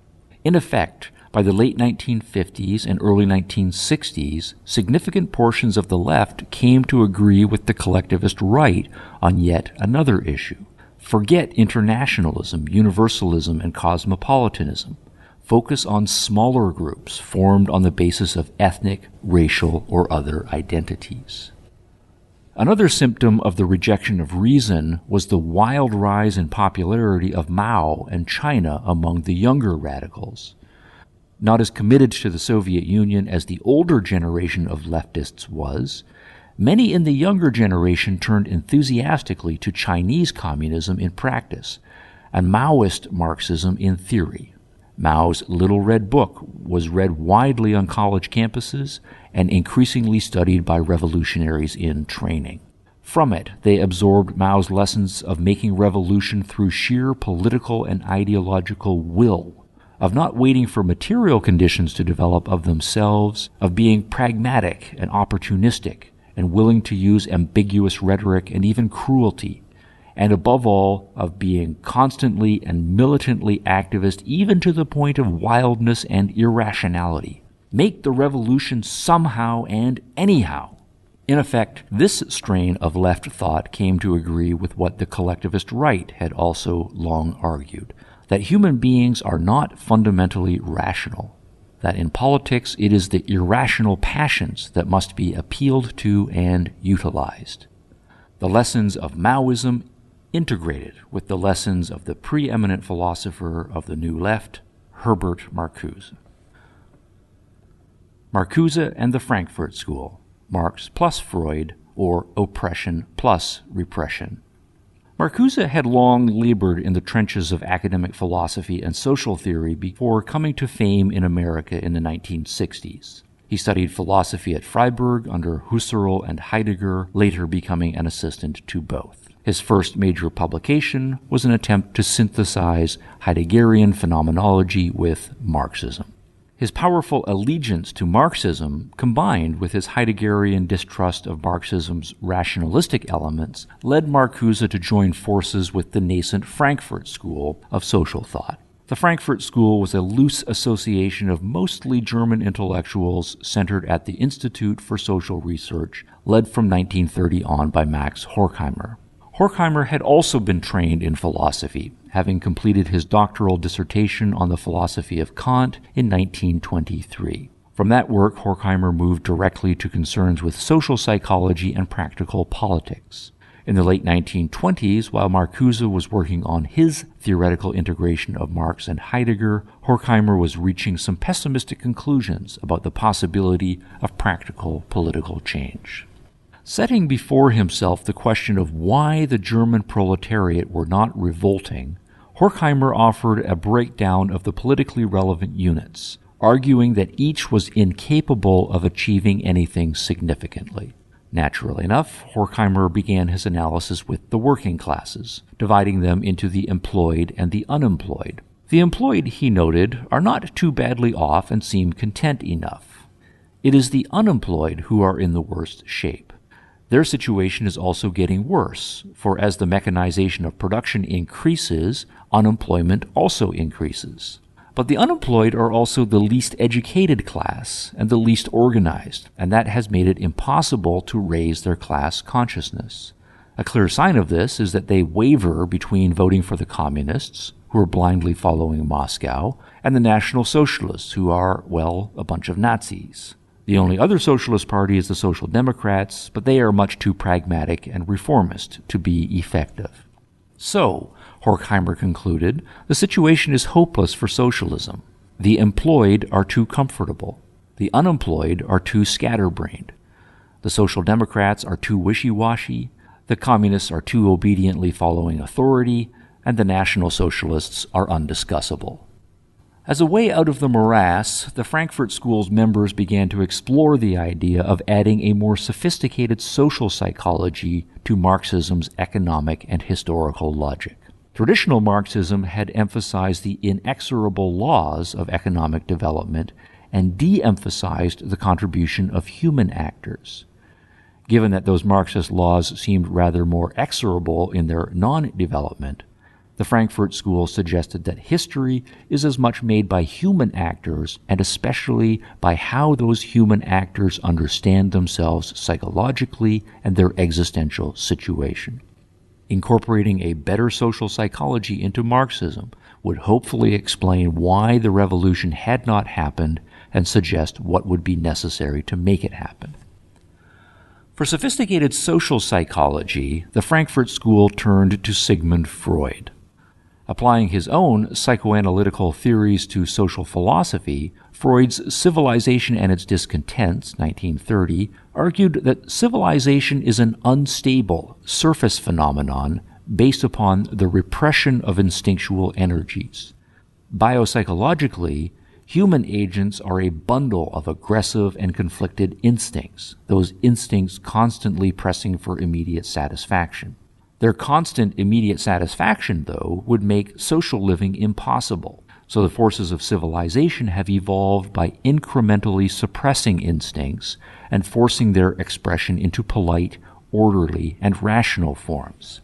In effect, by the late nineteen fifties and early nineteen sixties, significant portions of the left came to agree with the collectivist right on yet another issue. Forget internationalism, universalism, and cosmopolitanism. focus on smaller groups formed on the basis of ethnic, racial, or other identities. Another symptom of the rejection of reason was the wild rise in popularity of Mao and China among the younger radicals. Not as committed to the Soviet Union as the older generation of leftists was, many in the younger generation turned enthusiastically to Chinese communism in practice and Maoist Marxism in theory. Mao's Little Red Book was read widely on college campuses and increasingly studied by revolutionaries in training. From it, they absorbed Mao's lessons of making revolution through sheer political and ideological will, of not waiting for material conditions to develop of themselves, of being pragmatic and opportunistic and willing to use ambiguous rhetoric and even cruelty, and above all, of being constantly and militantly activist even to the point of wildness and irrationality. Make the revolution somehow and anyhow. In effect, this strain of left thought came to agree with what the collectivist right had also long argued, that human beings are not fundamentally rational, that in politics it is the irrational passions that must be appealed to and utilized. The lessons of Maoism integrated with the lessons of the preeminent philosopher of the New Left, Herbert Marcuse. Marcuse and the Frankfurt School, Marx plus Freud, or oppression plus repression. Marcuse had long labored in the trenches of academic philosophy and social theory before coming to fame in America in the nineteen sixties. He studied philosophy at Freiburg under Husserl and Heidegger, later becoming an assistant to both. His first major publication was an attempt to synthesize Heideggerian phenomenology with Marxism. His powerful allegiance to Marxism, combined with his Heideggerian distrust of Marxism's rationalistic elements, led Marcuse to join forces with the nascent Frankfurt School of social thought. The Frankfurt School was a loose association of mostly German intellectuals centered at the Institute for Social Research, led from nineteen thirty on by Max Horkheimer. Horkheimer had also been trained in philosophy, having completed his doctoral dissertation on the philosophy of Kant in nineteen twenty-three. From that work, Horkheimer moved directly to concerns with social psychology and practical politics. In the late nineteen twenties, while Marcuse was working on his theoretical integration of Marx and Heidegger, Horkheimer was reaching some pessimistic conclusions about the possibility of practical political change. Setting before himself the question of why the German proletariat were not revolting, Horkheimer offered a breakdown of the politically relevant units, arguing that each was incapable of achieving anything significantly. Naturally enough, Horkheimer began his analysis with the working classes, dividing them into the employed and the unemployed. The employed, he noted, are not too badly off and seem content enough. It is the unemployed who are in the worst shape. Their situation is also getting worse, for as the mechanization of production increases, unemployment also increases. But the unemployed are also the least educated class and the least organized, and that has made it impossible to raise their class consciousness. A clear sign of this is that they waver between voting for the communists, who are blindly following Moscow, and the National Socialists, who are, well, a bunch of Nazis. The only other socialist party is the Social Democrats, but they are much too pragmatic and reformist to be effective. So, Horkheimer concluded, the situation is hopeless for socialism. The employed are too comfortable. The unemployed are too scatterbrained. The Social Democrats are too wishy-washy. The communists are too obediently following authority. And the National Socialists are undiscussable. As a way out of the morass, the Frankfurt School's members began to explore the idea of adding a more sophisticated social psychology to Marxism's economic and historical logic. Traditional Marxism had emphasized the inexorable laws of economic development and de-emphasized the contribution of human actors. Given that those Marxist laws seemed rather more exorable in their non-development, the Frankfurt School suggested that history is as much made by human actors, and especially by how those human actors understand themselves psychologically and their existential situation. Incorporating a better social psychology into Marxism would hopefully explain why the revolution had not happened and suggest what would be necessary to make it happen. For sophisticated social psychology, the Frankfurt School turned to Sigmund Freud. Applying his own psychoanalytical theories to social philosophy, Freud's Civilization and Its Discontents, nineteen thirty, argued that civilization is an unstable, surface phenomenon based upon the repression of instinctual energies. Biopsychologically, human agents are a bundle of aggressive and conflicted instincts, those instincts constantly pressing for immediate satisfaction. Their constant immediate satisfaction, though, would make social living impossible, so the forces of civilization have evolved by incrementally suppressing instincts and forcing their expression into polite, orderly, and rational forms.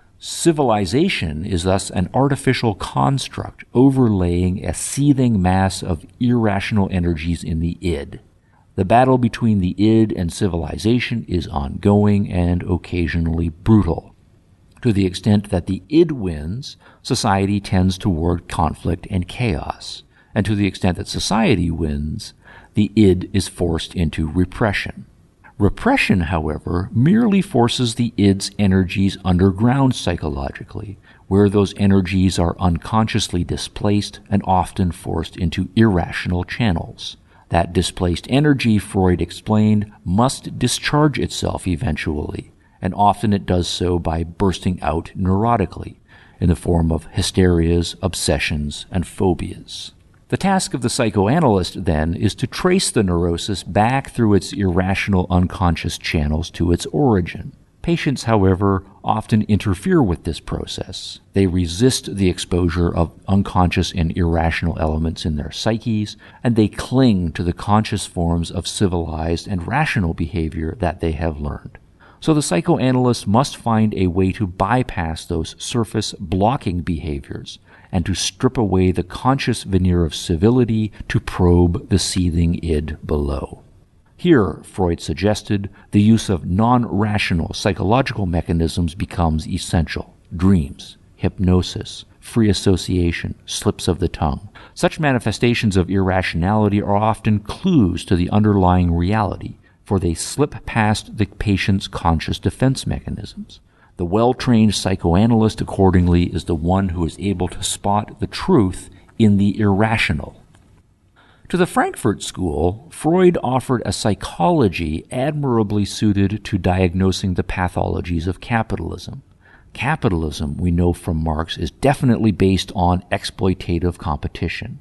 Civilization is thus an artificial construct overlaying a seething mass of irrational energies in the id. The battle between the id and civilization is ongoing and occasionally brutal. To the extent that the id wins, society tends toward conflict and chaos, and to the extent that society wins, the id is forced into repression. Repression, however, merely forces the id's energies underground psychologically, where those energies are unconsciously displaced and often forced into irrational channels. That displaced energy, Freud explained, must discharge itself eventually, and often it does so by bursting out neurotically, in the form of hysterias, obsessions, and phobias. The task of the psychoanalyst, then, is to trace the neurosis back through its irrational unconscious channels to its origin. Patients, however, often interfere with this process. They resist the exposure of unconscious and irrational elements in their psyches, and they cling to the conscious forms of civilized and rational behavior that they have learned. So the psychoanalyst must find a way to bypass those surface blocking behaviors and to strip away the conscious veneer of civility to probe the seething id below. Here, Freud suggested, the use of non-rational psychological mechanisms becomes essential. Dreams, hypnosis, free association, slips of the tongue. Such manifestations of irrationality are often clues to the underlying reality, for they slip past the patient's conscious defense mechanisms. The well-trained psychoanalyst, accordingly, is the one who is able to spot the truth in the irrational. To the Frankfurt School, Freud offered a psychology admirably suited to diagnosing the pathologies of capitalism. Capitalism, we know from Marx, is definitely based on exploitative competition.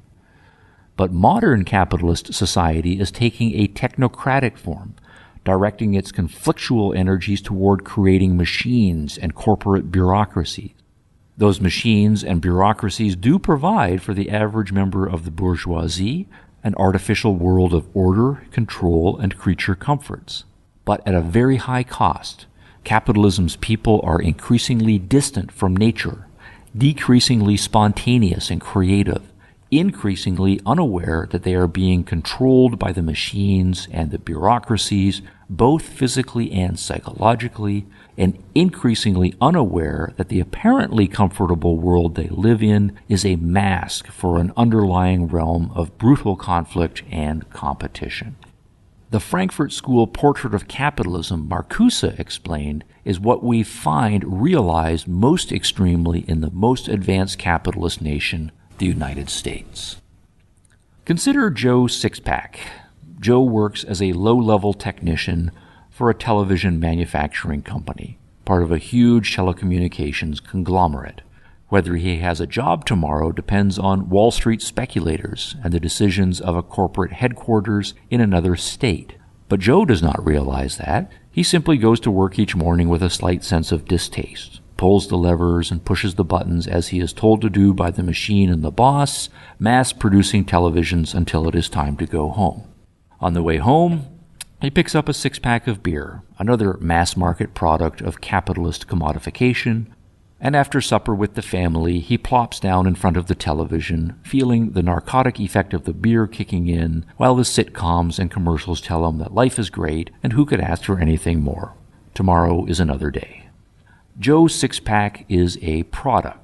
But modern capitalist society is taking a technocratic form, directing its conflictual energies toward creating machines and corporate bureaucracies. Those machines and bureaucracies do provide for the average member of the bourgeoisie an artificial world of order, control, and creature comforts. But at a very high cost, capitalism's people are increasingly distant from nature, decreasingly spontaneous and creative, increasingly unaware that they are being controlled by the machines and the bureaucracies, both physically and psychologically, and increasingly unaware that the apparently comfortable world they live in is a mask for an underlying realm of brutal conflict and competition. The Frankfurt School portrait of capitalism, Marcuse explained, is what we find realized most extremely in the most advanced capitalist nation, the United States. Consider Joe Sixpack. Joe works as a low-level technician for a television manufacturing company, part of a huge telecommunications conglomerate. Whether he has a job tomorrow depends on Wall Street speculators and the decisions of a corporate headquarters in another state. But Joe does not realize that. He simply goes to work each morning with a slight sense of distaste, pulls the levers and pushes the buttons as he is told to do by the machine and the boss, mass-producing televisions until it is time to go home. On the way home, he picks up a six-pack of beer, another mass-market product of capitalist commodification, and after supper with the family, he plops down in front of the television, feeling the narcotic effect of the beer kicking in, while the sitcoms and commercials tell him that life is great and who could ask for anything more. Tomorrow is another day. Joe Sixpack is a product.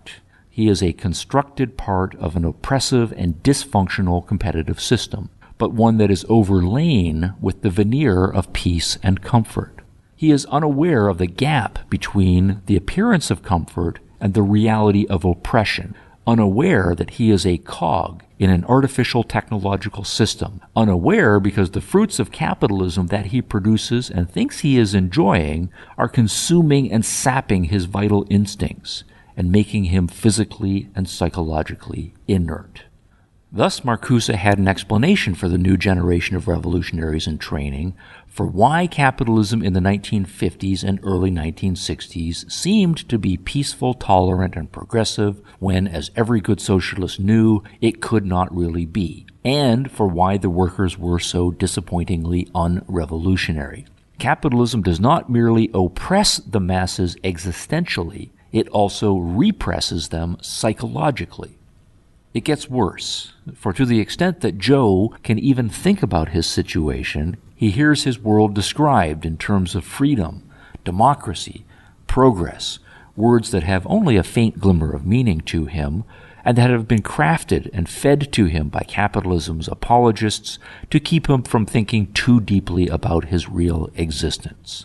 He is a constructed part of an oppressive and dysfunctional competitive system, but one that is overlain with the veneer of peace and comfort. He is unaware of the gap between the appearance of comfort and the reality of oppression, unaware that he is a cog in an artificial technological system, unaware because the fruits of capitalism that he produces and thinks he is enjoying are consuming and sapping his vital instincts and making him physically and psychologically inert. Thus, Marcuse had an explanation for the new generation of revolutionaries in training for why capitalism in the nineteen fifties and early nineteen sixties seemed to be peaceful, tolerant, and progressive when, as every good socialist knew, it could not really be, and for why the workers were so disappointingly unrevolutionary. Capitalism does not merely oppress the masses existentially, it also represses them psychologically. It gets worse, for to the extent that Joe can even think about his situation, he hears his world described in terms of freedom, democracy, progress, words that have only a faint glimmer of meaning to him, and that have been crafted and fed to him by capitalism's apologists to keep him from thinking too deeply about his real existence.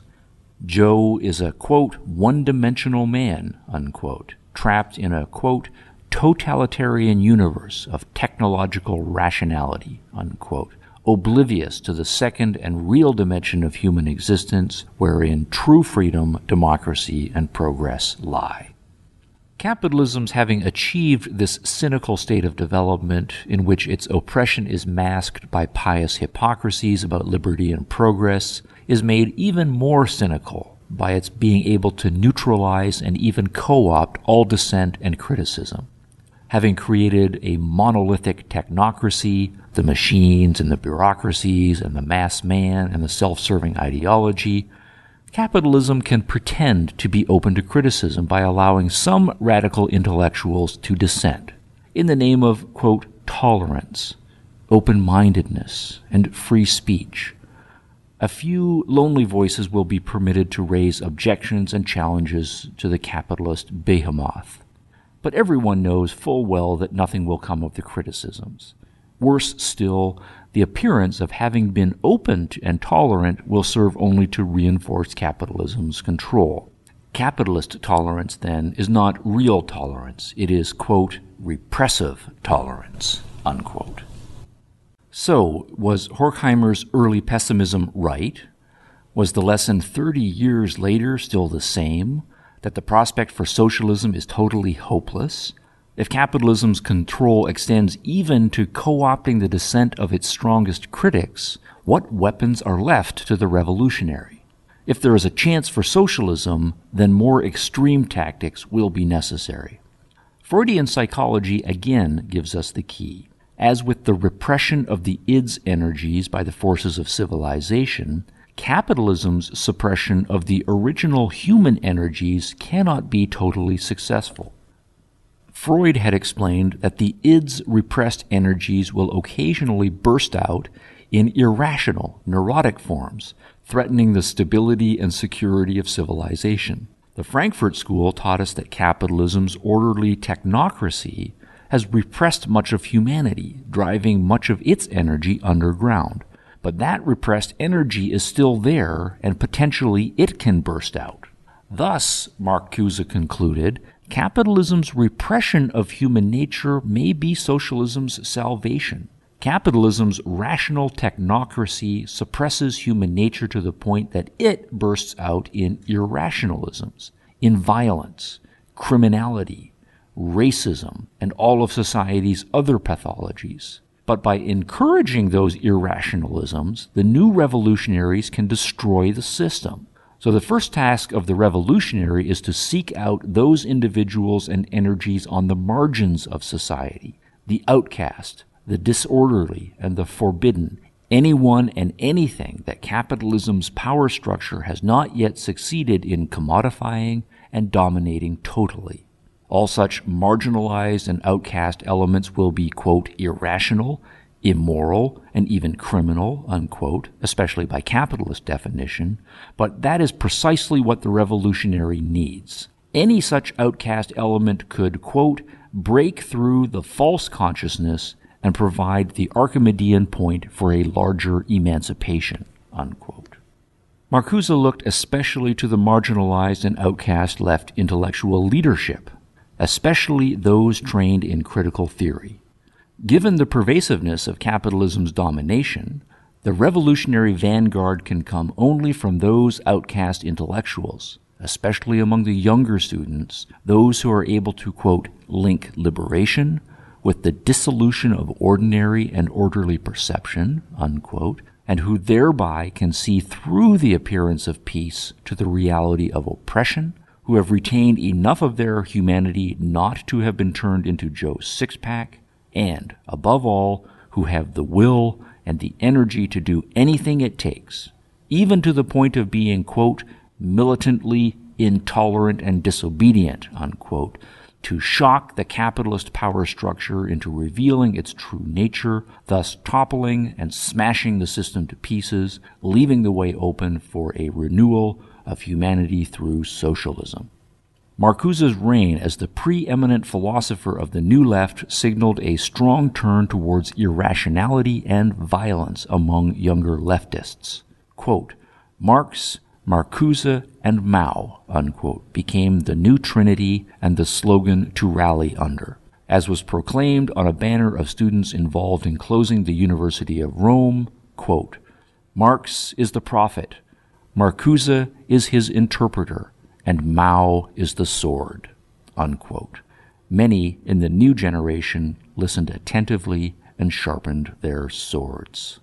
Joe is a, quote, one-dimensional man, unquote, trapped in a, quote, totalitarian universe of technological rationality, unquote, oblivious to the second and real dimension of human existence wherein true freedom, democracy, and progress lie. Capitalism's having achieved this cynical state of development in which its oppression is masked by pious hypocrisies about liberty and progress is made even more cynical by its being able to neutralize and even co-opt all dissent and criticism. Having created a monolithic technocracy, the machines and the bureaucracies and the mass man and the self-serving ideology, capitalism can pretend to be open to criticism by allowing some radical intellectuals to dissent in the name of, quote, tolerance, open-mindedness, and free speech. A few lonely voices will be permitted to raise objections and challenges to the capitalist behemoth. But everyone knows full well that nothing will come of the criticisms. Worse still, the appearance of having been open and tolerant will serve only to reinforce capitalism's control. Capitalist tolerance, then, is not real tolerance. It is, quote, repressive tolerance, unquote. So, was Horkheimer's early pessimism right? Was the lesson thirty years later still the same? That the prospect for socialism is totally hopeless? If capitalism's control extends even to co-opting the dissent of its strongest critics, what weapons are left to the revolutionary? If there is a chance for socialism, then more extreme tactics will be necessary. Freudian psychology again gives us the key. As with the repression of the id's energies by the forces of civilization, capitalism's suppression of the original human energies cannot be totally successful. Freud had explained that the id's repressed energies will occasionally burst out in irrational, neurotic forms, threatening the stability and security of civilization. The Frankfurt School taught us that capitalism's orderly technocracy has repressed much of humanity, driving much of its energy underground. But that repressed energy is still there, and potentially it can burst out. Thus, Marcuse concluded, capitalism's repression of human nature may be socialism's salvation. Capitalism's rational technocracy suppresses human nature to the point that it bursts out in irrationalisms, in violence, criminality, racism, and all of society's other pathologies. But by encouraging those irrationalisms, the new revolutionaries can destroy the system. So the first task of the revolutionary is to seek out those individuals and energies on the margins of society, the outcast, the disorderly, and the forbidden, anyone and anything that capitalism's power structure has not yet succeeded in commodifying and dominating totally. All such marginalized and outcast elements will be, quote, irrational, immoral, and even criminal, unquote, especially by capitalist definition, but that is precisely what the revolutionary needs. any such outcast element could, quote, break through the false consciousness and provide the Archimedean point for a larger emancipation, unquote. Marcuse looked especially to the marginalized and outcast left intellectual leadership, especially those trained in critical theory. Given the pervasiveness of capitalism's domination, the revolutionary vanguard can come only from those outcast intellectuals, especially among the younger students, those who are able to, quote, link liberation with the dissolution of ordinary and orderly perception, unquote, and who thereby can see through the appearance of peace to the reality of oppression, who have retained enough of their humanity not to have been turned into Joe's six-pack, and, above all, who have the will and the energy to do anything it takes, even to the point of being, quote, militantly intolerant and disobedient, unquote, to shock the capitalist power structure into revealing its true nature, thus toppling and smashing the system to pieces, leaving the way open for a renewal of humanity through socialism. Marcuse's reign as the preeminent philosopher of the New Left signaled a strong turn towards irrationality and violence among younger leftists. Quote, Marx, Marcuse, and Mao, unquote, became the new trinity and the slogan to rally under, as was proclaimed on a banner of students involved in closing the University of Rome, quote, Marx is the prophet, Marcuse is his interpreter, and Mao is the sword, unquote. Many in the new generation listened attentively and sharpened their swords.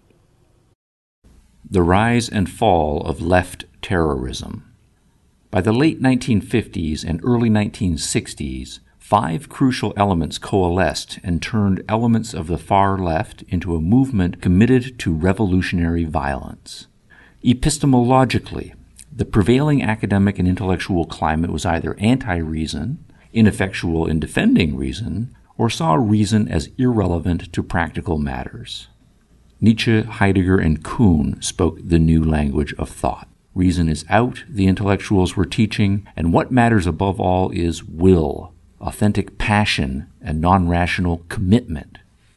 The rise and fall of left terrorism. By the late nineteen fifties and early nineteen sixties, five crucial elements coalesced and turned elements of the far left into a movement committed to revolutionary violence. Epistemologically, the prevailing academic and intellectual climate was either anti-reason, ineffectual in defending reason, or saw reason as irrelevant to practical matters. Nietzsche, Heidegger, and Kuhn spoke the new language of thought. Reason is out, the intellectuals were teaching, and what matters above all is will, authentic passion, and non-rational commitment.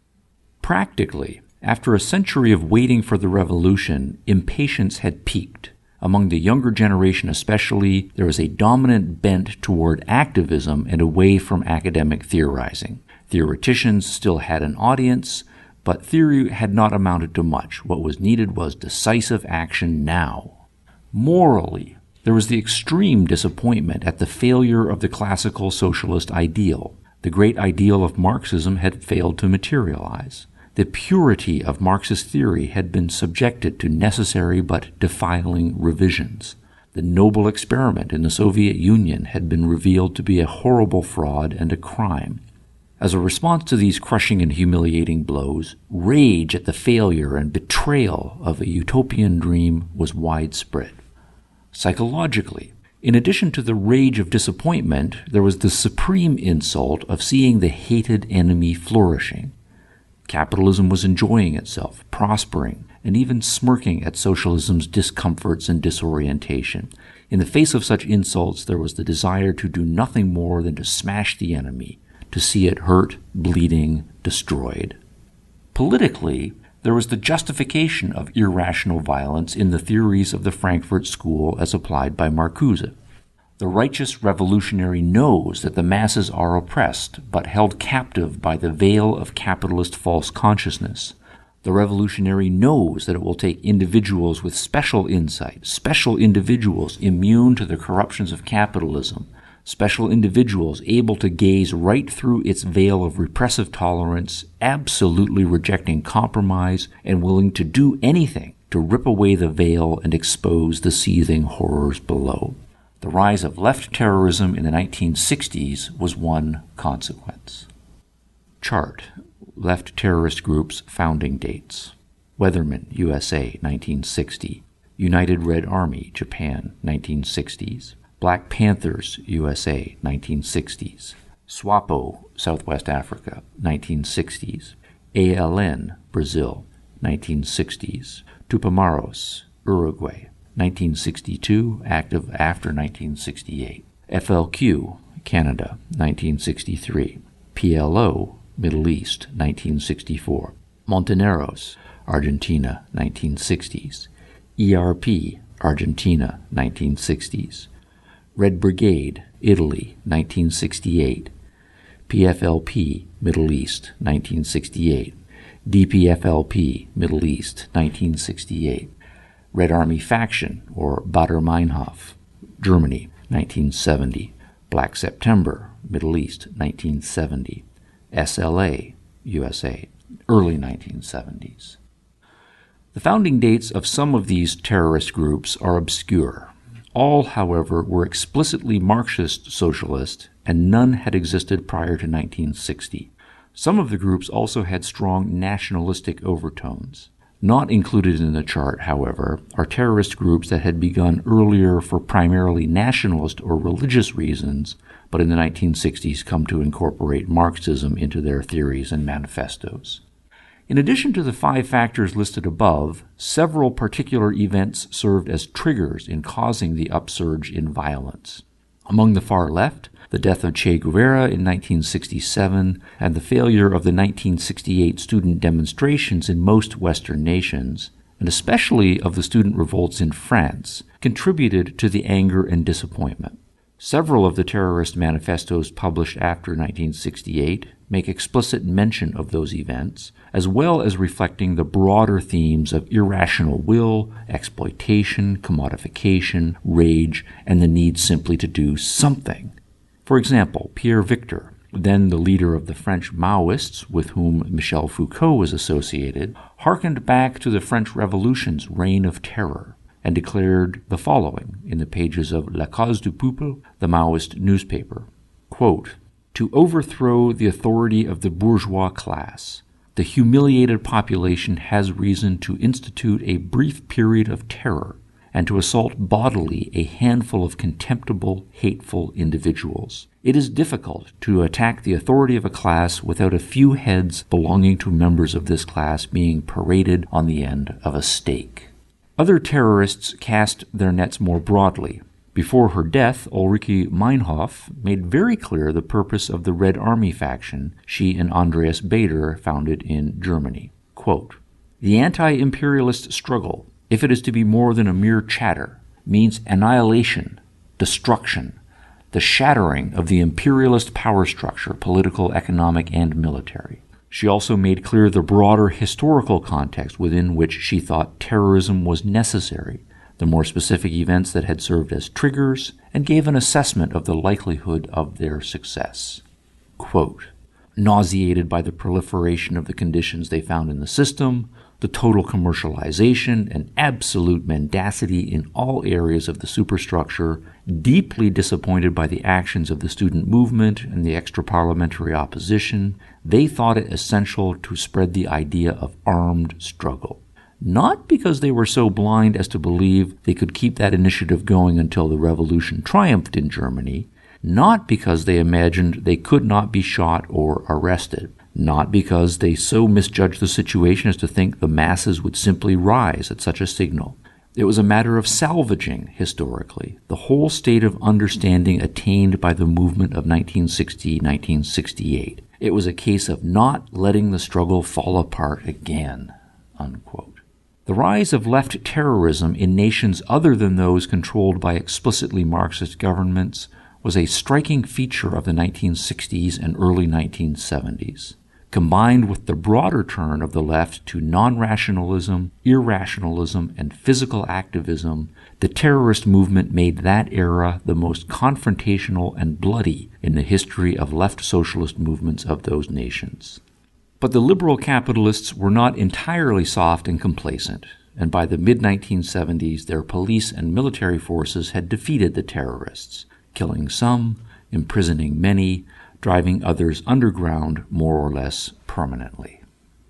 Practically, after a century of waiting for the revolution, impatience had peaked. Among the younger generation especially, there was a dominant bent toward activism and away from academic theorizing. Theoreticians still had an audience, but theory had not amounted to much. What was needed was decisive action now. Morally, there was the extreme disappointment at the failure of the classical socialist ideal. The great ideal of Marxism had failed to materialize. The purity of Marxist theory had been subjected to necessary but defiling revisions. The noble experiment in the Soviet Union had been revealed to be a horrible fraud and a crime. As a response to these crushing and humiliating blows, rage at the failure and betrayal of a utopian dream was widespread. Psychologically, in addition to the rage of disappointment, there was the supreme insult of seeing the hated enemy flourishing. Capitalism was enjoying itself, prospering, and even smirking at socialism's discomforts and disorientation. In the face of such insults, there was the desire to do nothing more than to smash the enemy, to see it hurt, bleeding, destroyed. Politically, there was the justification of irrational violence in the theories of the Frankfurt School as applied by Marcuse. The righteous revolutionary knows that the masses are oppressed, but held captive by the veil of capitalist false consciousness. The revolutionary knows that it will take individuals with special insight, special individuals immune to the corruptions of capitalism, special individuals able to gaze right through its veil of repressive tolerance, absolutely rejecting compromise and willing to do anything to rip away the veil and expose the seething horrors below. The rise of left terrorism in the nineteen sixties was one consequence. Chart: Left terrorist groups founding dates. Weatherman, U S A, nineteen sixty. United Red Army, Japan, nineteen sixties. Black Panthers, U S A, nineteen sixties. SWAPO, Southwest Africa, nineteen sixties. A L N, Brazil, nineteen sixties. Tupamaros, Uruguay, nineteen sixty-two, active after nineteen sixty-eight. F L Q, Canada, nineteen sixty-three. P L O, Middle East, nineteen sixty-four. Montoneros, Argentina, nineteen sixties. E R P, Argentina, nineteen sixties. Red Brigade, Italy, nineteen sixty-eight. P F L P, Middle East, nineteen sixty-eight. D P F L P, Middle East, nineteen sixty-eight. Red Army Faction, or Baader Meinhof, Germany, nineteen seventy. Black September, Middle East, nineteen seventy. S L A, U S A, early nineteen seventies. The founding dates of some of these terrorist groups are obscure. All, however, were explicitly Marxist socialist, and none had existed prior to nineteen sixty. Some of the groups also had strong nationalistic overtones. Not included in the chart, however, are terrorist groups that had begun earlier for primarily nationalist or religious reasons, but in the nineteen sixties come to incorporate Marxism into their theories and manifestos. In addition to the five factors listed above, several particular events served as triggers in causing the upsurge in violence. Among the far left, the death of Che Guevara in nineteen sixty-seven and the failure of the nineteen sixty-eight student demonstrations in most Western nations, and especially of the student revolts in France, contributed to the anger and disappointment. Several of the terrorist manifestos published after nineteen sixty-eight make explicit mention of those events, as well as reflecting the broader themes of irrational will, exploitation, commodification, rage, and the need simply to do something. For example, Pierre Victor, then the leader of the French Maoists with whom Michel Foucault was associated, hearkened back to the French Revolution's reign of terror and declared the following in the pages of La Cause du Peuple, the Maoist newspaper. Quote, "To overthrow the authority of the bourgeois class, the humiliated population has reason to institute a brief period of terror and to assault bodily a handful of contemptible, hateful individuals. It is difficult to attack the authority of a class without a few heads belonging to members of this class being paraded on the end of a stake." Other terrorists cast their nets more broadly. Before her death, Ulrike Meinhof made very clear the purpose of the Red Army faction she and Andreas Baader founded in Germany. Quote, "The anti-imperialist struggle, if it is to be more than a mere chatter, means annihilation, destruction, the shattering of the imperialist power structure, political, economic, and military." She also made clear the broader historical context within which she thought terrorism was necessary, the more specific events that had served as triggers, and gave an assessment of the likelihood of their success. Quote, "Nauseated by the proliferation of the conditions they found in the system, the total commercialization and absolute mendacity in all areas of the superstructure, deeply disappointed by the actions of the student movement and the extra-parliamentary opposition, they thought it essential to spread the idea of armed struggle. Not because they were so blind as to believe they could keep that initiative going until the revolution triumphed in Germany, not because they imagined they could not be shot or arrested, not because they so misjudged the situation as to think the masses would simply rise at such a signal. It was a matter of salvaging, historically, the whole state of understanding attained by the movement of nineteen sixty to nineteen sixty-eight. It was a case of not letting the struggle fall apart again." Unquote. The rise of left terrorism in nations other than those controlled by explicitly Marxist governments was a striking feature of the nineteen sixties and early nineteen seventies. Combined with the broader turn of the left to non-rationalism, irrationalism, and physical activism, the terrorist movement made that era the most confrontational and bloody in the history of left socialist movements of those nations. But the liberal capitalists were not entirely soft and complacent, and by the mid nineteen seventies their police and military forces had defeated the terrorists, killing some, imprisoning many, driving others underground more or less permanently.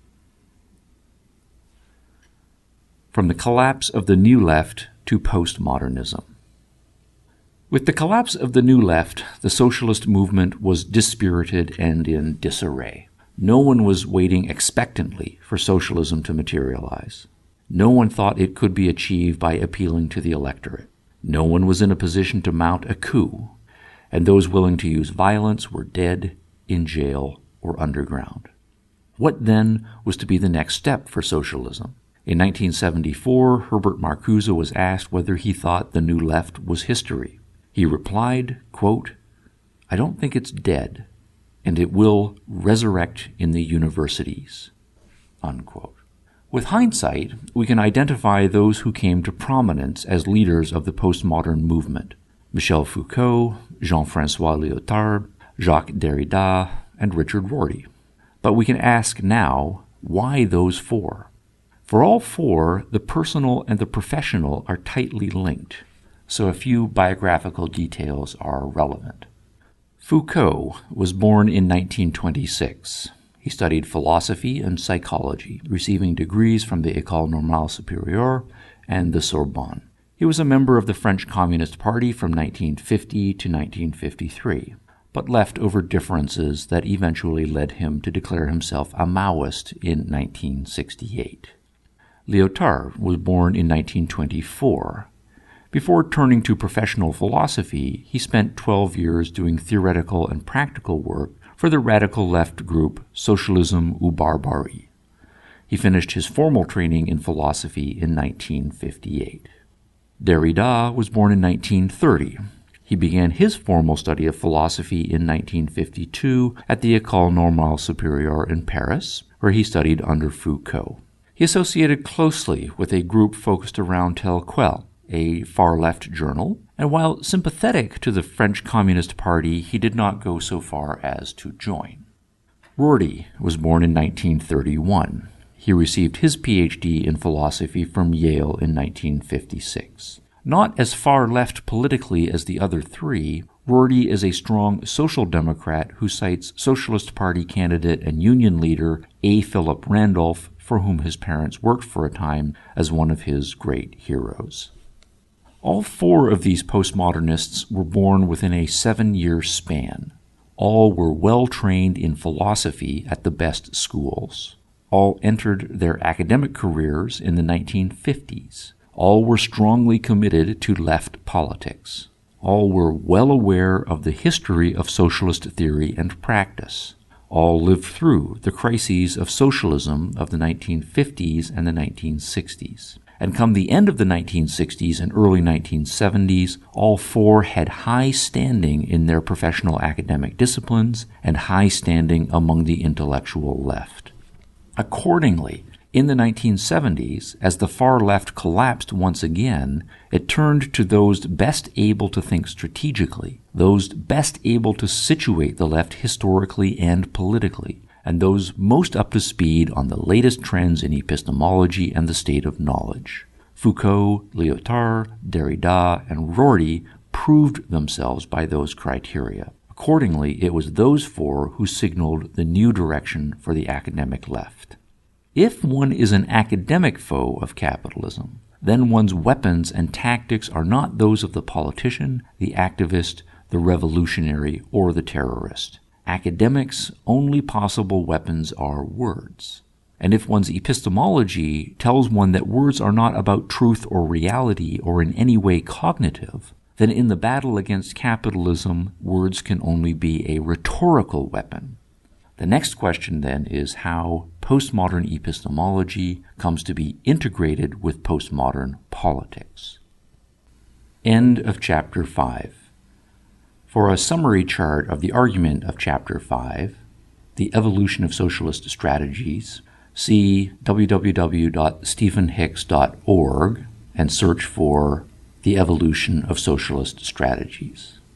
From the collapse of the New Left to postmodernism. With the collapse of the New Left, the socialist movement was dispirited and in disarray. No one was waiting expectantly for socialism to materialize. No one thought it could be achieved by appealing to the electorate. No one was in a position to mount a coup. and those willing to use violence were dead, in jail, or underground. What then was to be the next step for socialism? In nineteen seventy-four, Herbert Marcuse was asked whether he thought the New Left was history. He replied, quote, "I don't think it's dead, and it will resurrect in the universities," unquote. With hindsight, we can identify those who came to prominence as leaders of the postmodern movement: Michel Foucault, Jean-François Lyotard, Jacques Derrida, and Richard Rorty. But we can ask now, why those four? For all four, the personal and the professional are tightly linked, so a few biographical details are relevant. Foucault was born in nineteen twenty-six. He studied philosophy and psychology, receiving degrees from the École Normale Supérieure and the Sorbonne. He was a member of the French Communist Party from nineteen fifty to nineteen fifty-three, but left over differences that eventually led him to declare himself a Maoist in nineteen sixty-eight. Lyotard was born in nineteen twenty-four. Before turning to professional philosophy, he spent twelve years doing theoretical and practical work for the radical left group Socialisme ou Barbarie. He finished his formal training in philosophy in nineteen fifty-eight. Derrida was born in nineteen thirty. He began his formal study of philosophy in nineteen fifty-two at the École Normale Supérieure in Paris, where he studied under Foucault. He associated closely with a group focused around Tel Quel, a far-left journal, and while sympathetic to the French Communist Party, he did not go so far as to join. Rorty was born in nineteen thirty-one. He received his P H D in philosophy from Yale in nineteen fifty-six. Not as far-left politically as the other three, Rorty is a strong social democrat who cites Socialist Party candidate and union leader A. Philip Randolph, for whom his parents worked for a time, as one of his great heroes. All four of these postmodernists were born within a seven-year span. All were well-trained in philosophy at the best schools. All entered their academic careers in the nineteen fifties. All were strongly committed to left politics. All were well aware of the history of socialist theory and practice. All lived through the crises of socialism of the nineteen fifties and the nineteen sixties. And come the end of the nineteen sixties and early nineteen seventies, all four had high standing in their professional academic disciplines and high standing among the intellectual left. Accordingly, in the nineteen seventies, as the far left collapsed once again, it turned to those best able to think strategically, those best able to situate the left historically and politically, and those most up to speed on the latest trends in epistemology and the state of knowledge. Foucault, Lyotard, Derrida, and Rorty proved themselves by those criteria. Accordingly, it was those four who signaled the new direction for the academic left. If one is an academic foe of capitalism, then one's weapons and tactics are not those of the politician, the activist, the revolutionary, or the terrorist. Academics' only possible weapons are words. And if one's epistemology tells one that words are not about truth or reality or in any way cognitive, then in the battle against capitalism, words can only be a rhetorical weapon. The next question then is how postmodern epistemology comes to be integrated with postmodern politics. End of Chapter five. For a summary chart of the argument of Chapter five, The Evolution of Socialist Strategies, see w w w dot stephen hicks dot org and search for The Evolution of Socialist Strategies.